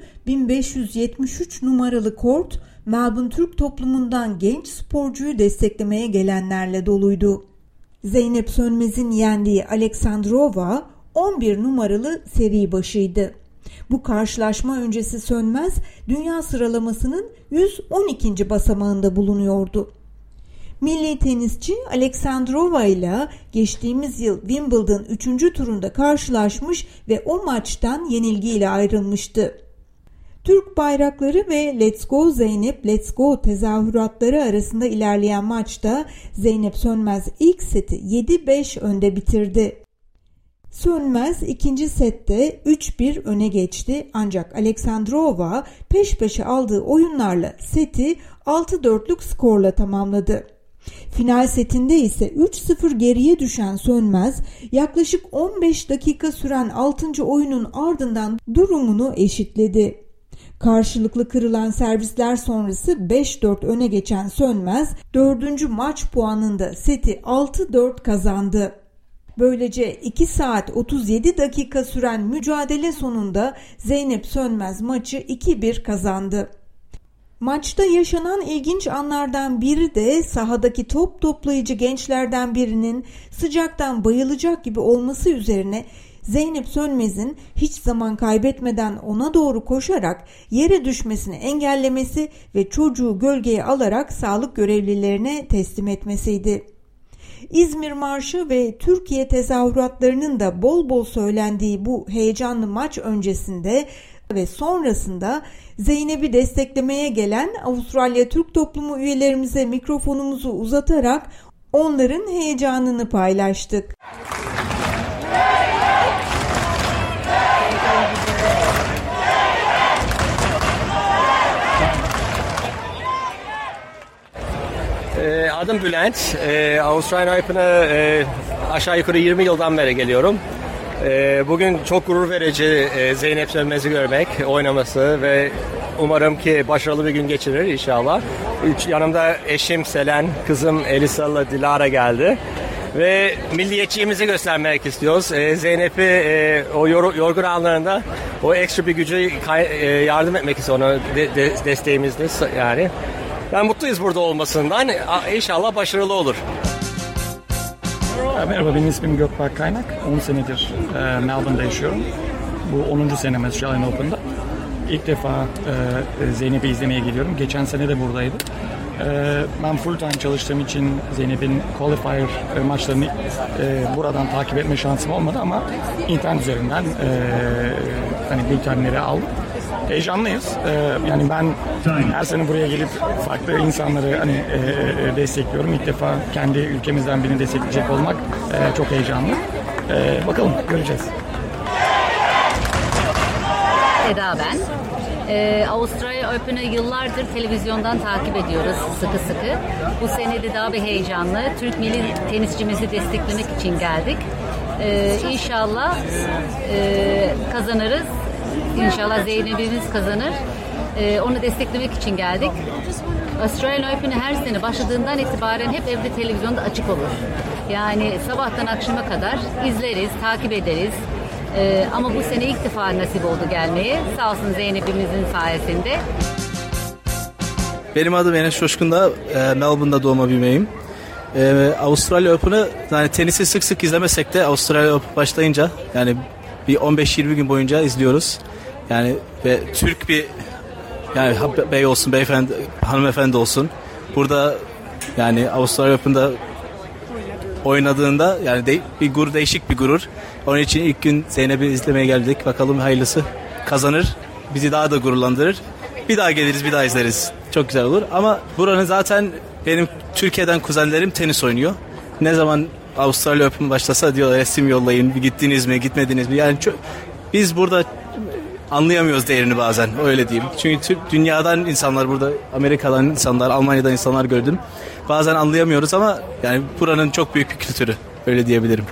1573 numaralı kort Melbourne Türk toplumundan genç sporcuyu desteklemeye gelenlerle doluydu. Zeynep Sönmez'in yendiği Aleksandrova 11 numaralı seri başıydı. Bu karşılaşma öncesi Sönmez dünya sıralamasının 112. basamağında bulunuyordu. Milli tenisçi Aleksandrova ile geçtiğimiz yıl Wimbledon 3. turunda karşılaşmış ve o maçtan yenilgiyle ayrılmıştı. Türk bayrakları ve Let's Go Zeynep, Let's Go tezahüratları arasında ilerleyen maçta Zeynep Sönmez ilk seti 7-5 önde bitirdi. Sönmez ikinci sette 3-1 öne geçti ancak Aleksandrova peş peşe aldığı oyunlarla seti 6-4'lük skorla tamamladı. Final setinde ise 3-0 geriye düşen Sönmez yaklaşık 15 dakika süren 6. oyunun ardından durumunu eşitledi. Karşılıklı kırılan servisler sonrası 5-4 öne geçen Sönmez 4. maç puanında seti 6-4 kazandı. Böylece 2 saat 37 dakika süren mücadele sonunda Zeynep Sönmez maçı 2-1 kazandı. Maçta yaşanan ilginç anlardan biri de sahadaki top toplayıcı gençlerden birinin sıcaktan bayılacak gibi olması üzerine Zeynep Sönmez'in hiç zaman kaybetmeden ona doğru koşarak yere düşmesini engellemesi ve çocuğu gölgeye alarak sağlık görevlilerine teslim etmesiydi. İzmir Marşı ve Türkiye tezahüratlarının da bol bol söylendiği bu heyecanlı maç öncesinde ve sonrasında Zeynep'i desteklemeye gelen Avustralya Türk toplumu üyelerimize mikrofonumuzu uzatarak onların heyecanını paylaştık. Adım Bülent. Australian Open'a aşağı yukarı 20 yıldan beri geliyorum. Bugün çok gurur verici Zeynep Sönmez'i görmek, oynaması ve umarım ki başarılı bir gün geçirir inşallah. Yanımda eşim Selen, kızım Elisa'la Dilara geldi. Ve milliyetçiliğimizi göstermek istiyoruz. Zeynep'i o yorgun anlarında o ekstra bir gücü yardım etmek istiyoruz. Ona desteğimizde yani. Ben mutluyuz burada olmasından. İnşallah başarılı olur. Merhaba, benim ismim Gökberk Kaynak. 10 senedir Melbourne'da yaşıyorum. Bu 10. senem Australian Open'da. İlk defa Zeynep'i izlemeye geliyorum. Geçen sene de buradaydı. Ben full time çalıştığım için Zeynep'in qualifier maçlarını buradan takip etme şansım olmadı ama internet üzerinden hani bültenleri aldım. Heyecanlıyız. Yani ben her sene buraya gelip farklı insanları hani destekliyorum. İlk defa kendi ülkemizden birini destekleyecek olmak çok heyecanlı. Bakalım, göreceğiz. Eda ben. Avustralya Open'ı yıllardır televizyondan takip ediyoruz sıkı sıkı. Bu sene de daha bir heyecanlı. Türk milli tenisçimizi desteklemek için geldik. İnşallah kazanırız. İnşallah Zeynep'imiz kazanır. Onu desteklemek için geldik. Australian Open'ı her sene başladığından itibaren hep evde televizyonda açık olur. Yani sabahtan akşama kadar izleriz, takip ederiz. Ama bu sene ilk defa nasip oldu gelmeye. Sağ olsun Zeynep'imizin sayesinde. Benim adım Enes Coşkun da Melbourne'da doğma büyümeyim. Avustralya Open'ı yani tenisi sık sık izlemesek de Avustralya Open başlayınca yani bir 15-20 gün boyunca izliyoruz. Yani ve Türk bir yani bey olsun, beyefendi, hanımefendi olsun. Burada yani Avustralya Open'da oynadığında yani bir gurur, değişik bir gurur. Onun için ilk gün Zeynep'i izlemeye geldik. Bakalım hayırlısı kazanır. Bizi daha da gururlandırır. Bir daha geliriz, bir daha izleriz. çok güzel olur. Ama buranın zaten benim Türkiye'den kuzenlerim tenis oynuyor. Ne zaman Avustralya Open başlasa diyorlar resim yollayın, gittiniz mi, gitmediniz mi? Yani biz burada anlayamıyoruz değerini bazen, öyle diyeyim. Çünkü dünyadan insanlar burada, Amerika'dan insanlar, Almanya'dan insanlar gördüm. Bazen anlayamıyoruz ama yani buranın çok büyük bir kültürü, öyle diyebilirim.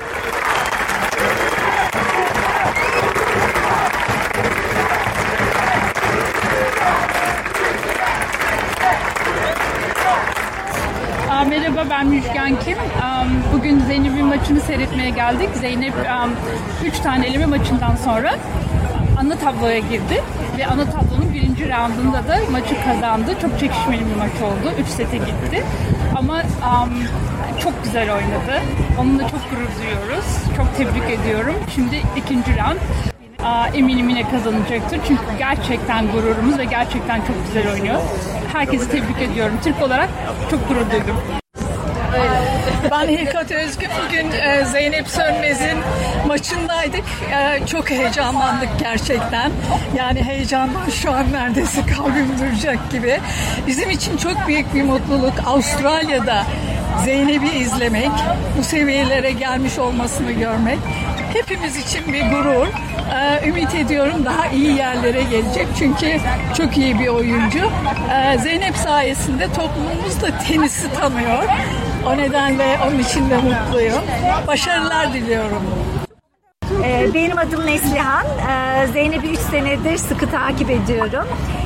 Merhaba, ben Müjgan Kim. Bugün Zeynep'in maçını seyretmeye geldik. Zeynep 3 tane eleme maçından sonra ana tabloya girdi ve ana tablonun birinci roundunda da maçı kazandı. Çok çekişmeli bir maç oldu. 3 sete gitti. Ama çok güzel oynadı. Onunla çok gurur duyuyoruz. Çok tebrik ediyorum. Şimdi ikinci round. Eminim yine kazanacaktır. Çünkü gerçekten gururumuz ve gerçekten çok güzel oynuyor. Herkesi tebrik ediyorum. Türk olarak çok gurur duydum. Ben Hilkat Özgü. Bugün Zeynep Sönmez'in maçındaydık. Çok heyecanlandık gerçekten. Yani heyecandan şu an neredeyse kalbim duracak gibi. Bizim için çok büyük bir mutluluk Avustralya'da Zeynep'i izlemek, bu seviyelere gelmiş olmasını görmek. Hepimiz için bir gurur. Ümit ediyorum daha iyi yerlere gelecek. Çünkü çok iyi bir oyuncu. Zeynep sayesinde toplumumuz da tenisi tanıyor. O nedenle onun için de mutluyum. Başarılar diliyorum. Benim adım Neslihan. Zeynep'i 3 senedir sıkı takip ediyorum.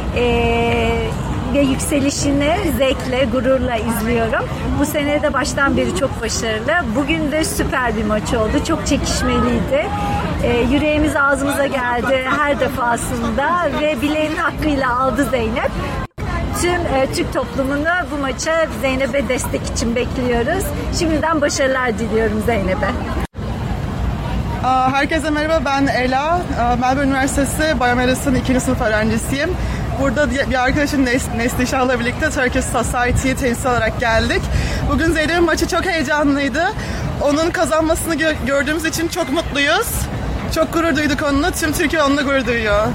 Ve yükselişini zevkle, gururla izliyorum. Bu sene de baştan beri çok başarılı. Bugün de süper bir maç oldu. Çok çekişmeliydi. Yüreğimiz ağzımıza geldi her defasında ve bileğinin hakkıyla aldı Zeynep. Tüm Türk toplumunu bu maça Zeynep'e destek için bekliyoruz. Şimdiden başarılar diliyorum Zeynep'e. Herkese merhaba, ben Ela. Melbourne Üniversitesi Biomedicine 2. sınıf öğrencisiyim. Burada bir arkadaşım Neslişah'la birlikte Turkish Society'yi temsil olarak geldik. Bugün Zeynep'in maçı çok heyecanlıydı. Onun kazanmasını gördüğümüz için çok mutluyuz. Çok gurur duyduk onunla. Tüm Türkiye onunla gurur duyuyor.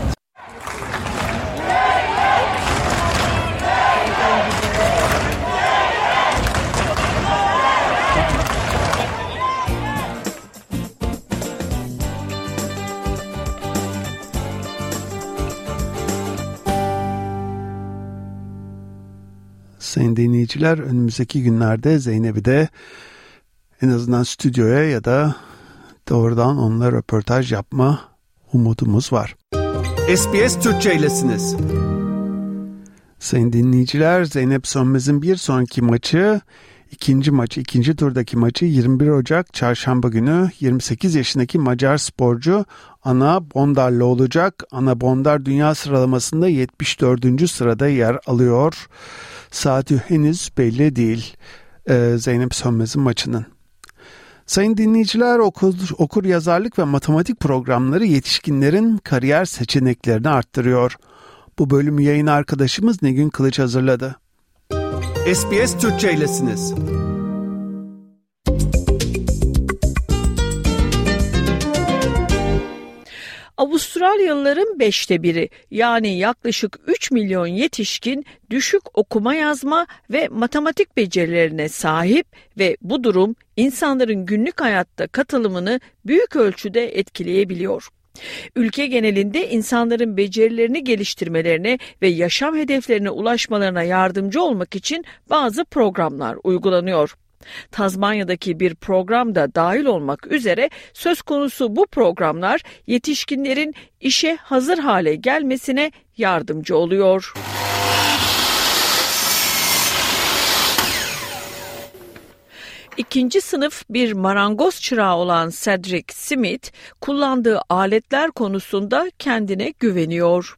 Sayın dinleyiciler, önümüzdeki günlerde Zeynep'i de en azından stüdyoya ya da doğrudan onunla röportaj yapma umudumuz var. SBS Türkçe'ylesiniz. Sayın dinleyiciler, Zeynep Sönmez'in bir sonraki maçı, ikinci turdaki maçı 21 Ocak Çarşamba günü 28 yaşındaki Macar sporcu Ana Bondar'la olacak. Ana Bondar dünya sıralamasında 74. sırada yer alıyor. Saati henüz belli değil Zeynep Sönmez'in maçının. Sayın dinleyiciler, okur yazarlık ve matematik programları yetişkinlerin kariyer seçeneklerini arttırıyor. Bu bölümü yayın arkadaşımız Nilgün Kılıç hazırladı. SBS Türkçe'ylesiniz. Avustralyalıların 5'te biri, yani yaklaşık 3 milyon yetişkin düşük okuma yazma ve matematik becerilerine sahip ve bu durum insanların günlük hayatta katılımını büyük ölçüde etkileyebiliyor. Ülke genelinde insanların becerilerini geliştirmelerine ve yaşam hedeflerine ulaşmalarına yardımcı olmak için bazı programlar uygulanıyor. Tazmanya'daki bir program da dahil olmak üzere söz konusu bu programlar yetişkinlerin işe hazır hale gelmesine yardımcı oluyor. İkinci sınıf bir marangoz çırağı olan Cedric Smith, kullandığı aletler konusunda kendine güveniyor.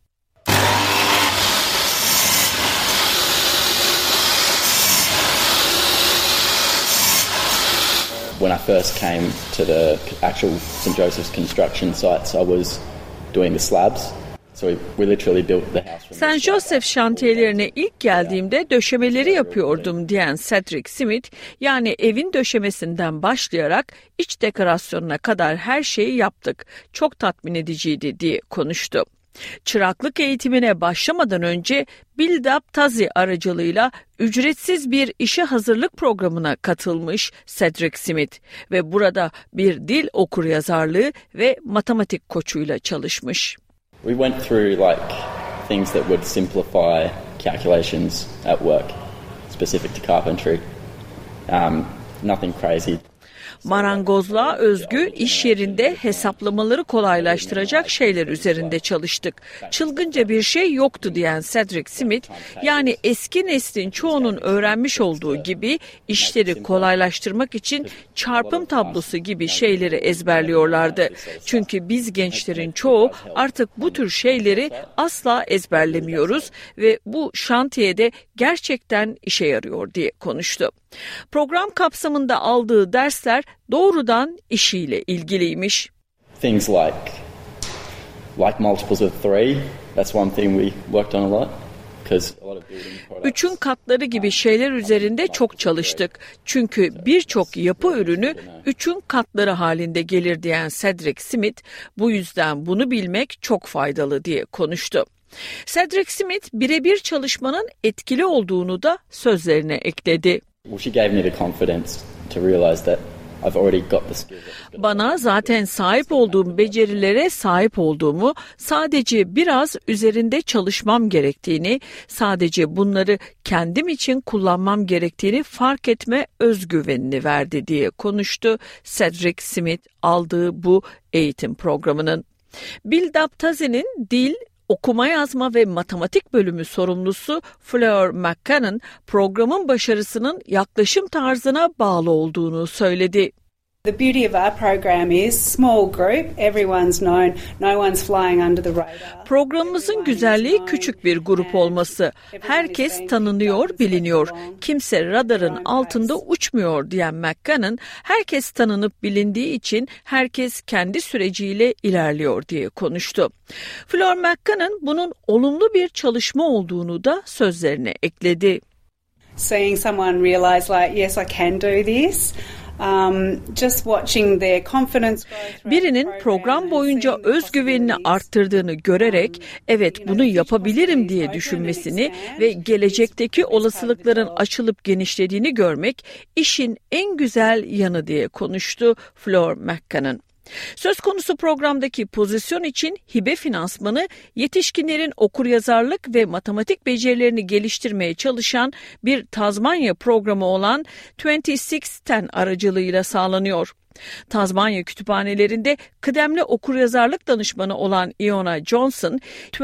When I first came to the actual St. Joseph's construction sites, I was doing the slabs. So we literally built the house. St. Joseph şantiyelerine ilk geldiğimde döşemeleri yapıyordum diyen Cedric Smith, yani evin döşemesinden başlayarak iç dekorasyonuna kadar her şeyi yaptık. Çok tatmin ediciydi diye konuştu. Çıraklık eğitimine başlamadan önce Build Up Tazi aracılığıyla ücretsiz bir işe hazırlık programına katılmış Cedric Smith ve burada bir dil okuryazarlığı ve matematik koçuyla çalışmış. We went through things that would simplify calculations at work, specific to carpentry. Nothing crazy. Marangozluğa özgü iş yerinde hesaplamaları kolaylaştıracak şeyler üzerinde çalıştık. Çılgınca bir şey yoktu diyen Cedric Smith, yani eski neslin çoğunun öğrenmiş olduğu gibi işleri kolaylaştırmak için çarpım tablosu gibi şeyleri ezberliyorlardı. Çünkü biz gençlerin çoğu artık bu tür şeyleri asla ezberlemiyoruz ve bu şantiyede gerçekten işe yarıyor diye konuştu. Program kapsamında aldığı dersler doğrudan işiyle ilgiliymiş. Things like multiples of 3. That's one thing we worked on a lot. Üçün katları gibi şeyler üzerinde çok çalıştık. Çünkü birçok yapı ürünü üçün katları halinde gelir diyen Cedric Smith, bu yüzden bunu bilmek çok faydalı diye konuştu. Cedric Smith birebir çalışmanın etkili olduğunu da sözlerine ekledi. Bana zaten sahip olduğum becerilere sahip olduğumu, sadece biraz üzerinde çalışmam gerektiğini, sadece bunları kendim için kullanmam gerektiğini fark etme özgüvenini verdi diye konuştu Cedric Smith aldığı bu eğitim programının. Build Up Tazi'nin dil, okuma yazma ve matematik bölümü sorumlusu Fleur McCannon, programın başarısının yaklaşım tarzına bağlı olduğunu söyledi. The beauty of our program is small group, everyone's known, no one's flying under the radar. Programımızın güzelliği küçük bir grup olması. Herkes tanınıyor, biliniyor. Kimse radarın altında uçmuyor diyen McCannon, herkes tanınıp bilindiği için herkes kendi süreciyle ilerliyor diye konuştu. Fleur McCannon bunun olumlu bir çalışma olduğunu da sözlerine ekledi. Seeing someone realize yes, I can do this. Birinin program boyunca özgüvenini arttırdığını görerek evet bunu yapabilirim diye düşünmesini ve gelecekteki olasılıkların açılıp genişlediğini görmek işin en güzel yanı diye konuştu Fleur McCannon. Söz konusu programdaki pozisyon için hibe finansmanı yetişkinlerin okuryazarlık ve matematik becerilerini geliştirmeye çalışan bir Tazmanya programı olan 2610 aracılığıyla sağlanıyor. Tazmanya kütüphanelerinde kıdemli okuryazarlık danışmanı olan Iona Johnson,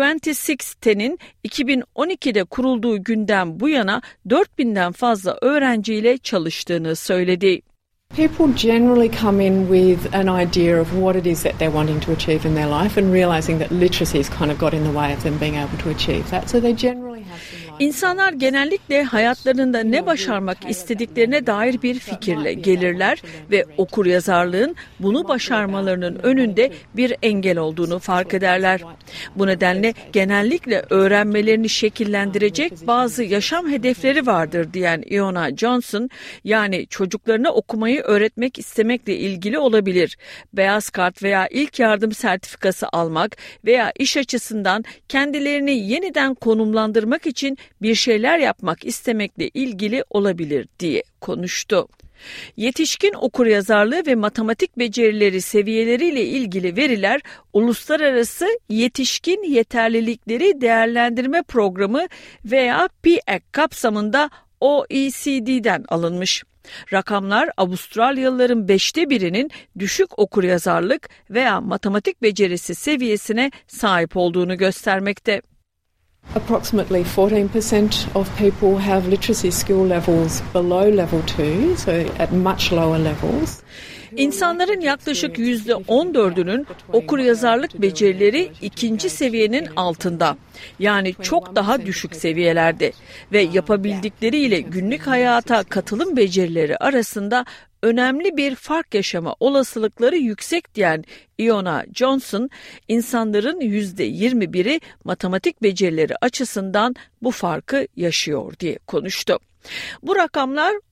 2610'in 2012'de kurulduğu günden bu yana 4000'den fazla öğrenciyle çalıştığını söyledi. People generally come in with an idea of what it is that they're wanting to achieve in their life and realizing that literacy has kind of got in the way of them being able to achieve that. So they generally have some İnsanlar genellikle hayatlarında ne başarmak istediklerine dair bir fikirle gelirler ve okuryazarlığın bunu başarmalarının önünde bir engel olduğunu fark ederler. Bu nedenle genellikle öğrenmelerini şekillendirecek bazı yaşam hedefleri vardır diyen Iona Johnson, yani çocuklarına okumayı öğretmek istemekle ilgili olabilir. Beyaz kart veya ilk yardım sertifikası almak veya iş açısından kendilerini yeniden konumlandırmak için bir şeyler yapmak istemekle ilgili olabilir diye konuştu. Yetişkin okuryazarlığı ve matematik becerileri seviyeleriyle ilgili veriler Uluslararası Yetişkin Yeterlilikleri Değerlendirme Programı veya PEAC kapsamında OECD'den alınmış. Rakamlar Avustralyalıların 1/5'inin düşük okuryazarlık veya matematik becerisi seviyesine sahip olduğunu göstermekte. Approximately 14% of people have literacy skill levels below level 2, so at much lower levels. İnsanların yaklaşık %14'ünün okuryazarlık becerileri 2. seviyenin altında, yani çok daha düşük seviyelerde ve yapabildikleriyle günlük hayata katılım becerileri arasında önemli bir fark yaşama olasılıkları yüksek diyen Iona Johnson, insanların %21'i matematik becerileri açısından bu farkı yaşıyor diye konuştu. Bu rakamlar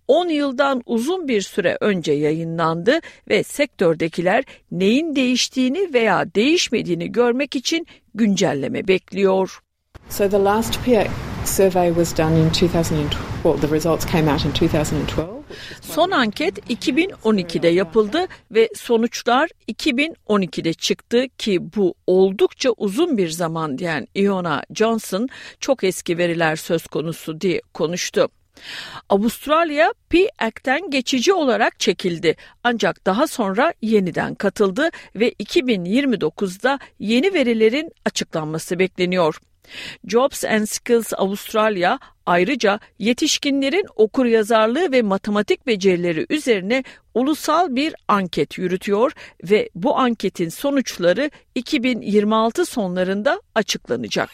10 yıldan uzun bir süre önce yayınlandı ve sektördekiler neyin değiştiğini veya değişmediğini görmek için güncelleme bekliyor. So the last PIAC survey was done in 2012. Well, the results came out in 2012. Son anket 2012'de yapıldı ve sonuçlar 2012'de çıktı ki bu oldukça uzun bir zaman diyen Iona Johnson çok eski veriler söz konusu diye konuştu. Avustralya PIAC'ten geçici olarak çekildi ancak daha sonra yeniden katıldı ve 2029'da yeni verilerin açıklanması bekleniyor. Jobs and Skills Avustralya ayrıca yetişkinlerin okuryazarlığı ve matematik becerileri üzerine ulusal bir anket yürütüyor ve bu anketin sonuçları 2026 sonlarında açıklanacak.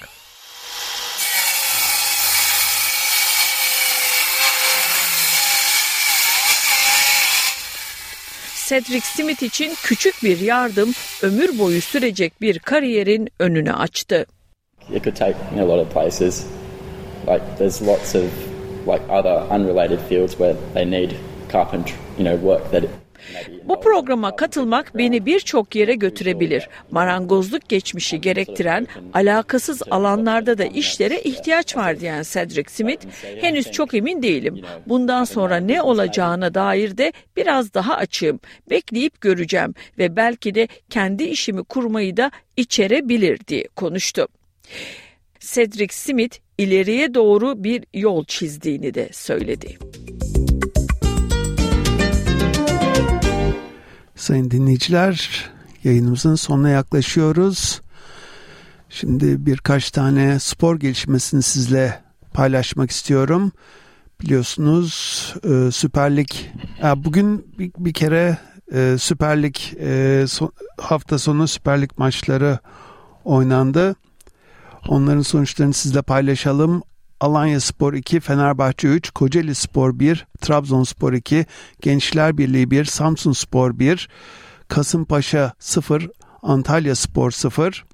Cedric Smith için küçük bir yardım ömür boyu sürecek bir kariyerin önünü açtı. It could take me a lot of places. Like there's lots of other unrelated fields where they need carpentry, work that. Bu programa katılmak beni birçok yere götürebilir. Marangozluk geçmişi gerektiren alakasız alanlarda da işlere ihtiyaç var diyen Cedric Smith, henüz çok emin değilim. Bundan sonra ne olacağına dair de biraz daha açığım. Bekleyip göreceğim ve belki de kendi işimi kurmayı da içerebilir diye konuştu. Cedric Smith ileriye doğru bir yol çizdiğini de söyledi. Sayın dinleyiciler, yayınımızın sonuna yaklaşıyoruz. Şimdi birkaç tane spor gelişmesini sizle paylaşmak istiyorum. Biliyorsunuz Süper Lig, bugün bir kere Süper Lig hafta sonu Süper Lig maçları oynandı. Onların sonuçlarını sizle paylaşalım. Alanyaspor 2, Fenerbahçe 3, Kocaelispor 1, Trabzonspor 2, Gençler Birliği 1, Samsunspor 1, Kasımpaşa 0, Antalyaspor 0,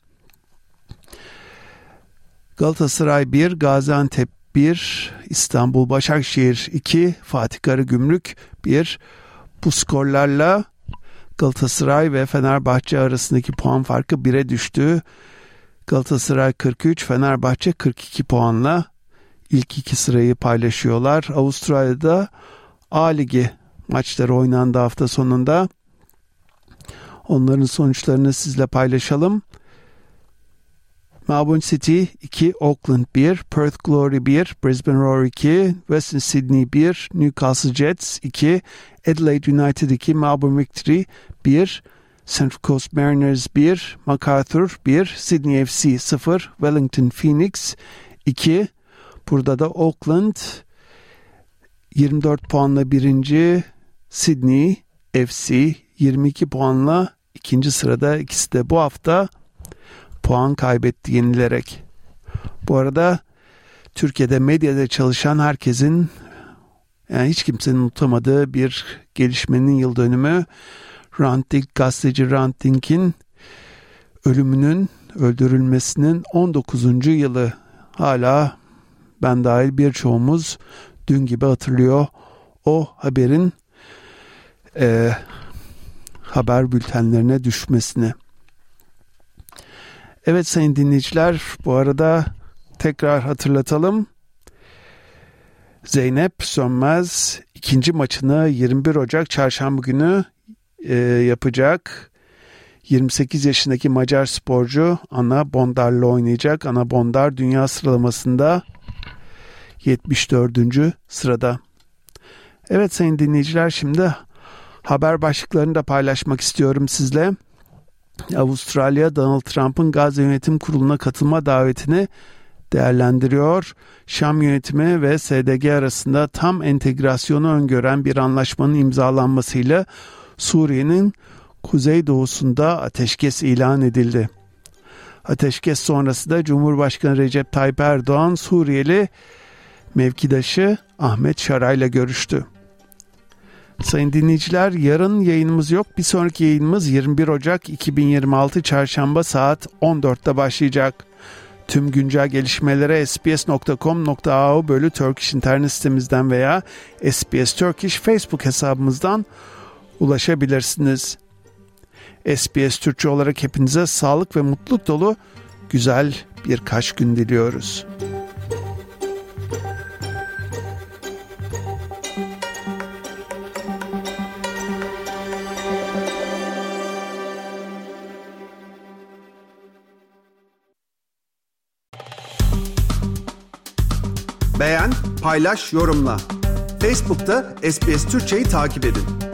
Galatasaray 1, Gaziantep 1, İstanbul Başakşehir 2, Fatih Karagümrük 1. Bu skorlarla Galatasaray ve Fenerbahçe arasındaki puan farkı 1'e düştü. Galatasaray 43, Fenerbahçe 42 puanla ilk iki sırayı paylaşıyorlar. Avustralya'da A Ligi maçları oynandı hafta sonunda. Onların sonuçlarını sizle paylaşalım. Melbourne City 2, Auckland 1, Perth Glory 1, Brisbane Roar 2, Western Sydney 1, Newcastle Jets 2, Adelaide United 2, Melbourne Victory 1, Central Coast Mariners 1, MacArthur 1, Sydney FC 0, Wellington Phoenix 2. Burada da Auckland 24 puanla 1. Sydney FC 22 puanla 2. sırada. İkisi de bu hafta puan kaybetti yenilerek. Bu arada Türkiye'de medyada çalışan herkesin, yani hiç kimsenin unutamadığı bir gelişmenin yıl dönümü. Hrant Dink, gazeteci Hrant Dink'in öldürülmesinin 19. yılı. Hala ben dahil birçoğumuz dün gibi hatırlıyor o haberin haber bültenlerine düşmesini. Evet sayın dinleyiciler, bu arada tekrar hatırlatalım. Zeynep Sönmez ikinci maçını 21 Ocak Çarşamba günü yapacak. 28 yaşındaki Macar sporcu Ana Bondar'la oynayacak. Ana Bondar dünya sıralamasında 74. sırada. Evet sayın dinleyiciler, şimdi haber başlıklarını da paylaşmak istiyorum sizle. Avustralya Donald Trump'ın Gazze Yönetim Kurulu'na katılma davetini değerlendiriyor. Şam yönetimi ve SDG arasında tam entegrasyonu öngören bir anlaşmanın imzalanmasıyla Suriye'nin kuzeydoğusunda ateşkes ilan edildi. Ateşkes sonrası da Cumhurbaşkanı Recep Tayyip Erdoğan Suriyeli mevkidaşı Ahmet Şara'yla görüştü. Sayın dinleyiciler, yarın yayınımız yok. Bir sonraki yayınımız 21 Ocak 2026 Çarşamba saat 14'te başlayacak. Tüm güncel gelişmelere sbs.com.au/Turkish internet sitemizden veya SBS Turkish Facebook hesabımızdan ulaşabilirsiniz. SBS Türkçe olarak hepinize sağlık ve mutluluk dolu güzel birkaç gün diliyoruz. Beğen, paylaş, yorumla. Facebook'ta SBS Türkçe'yi takip edin.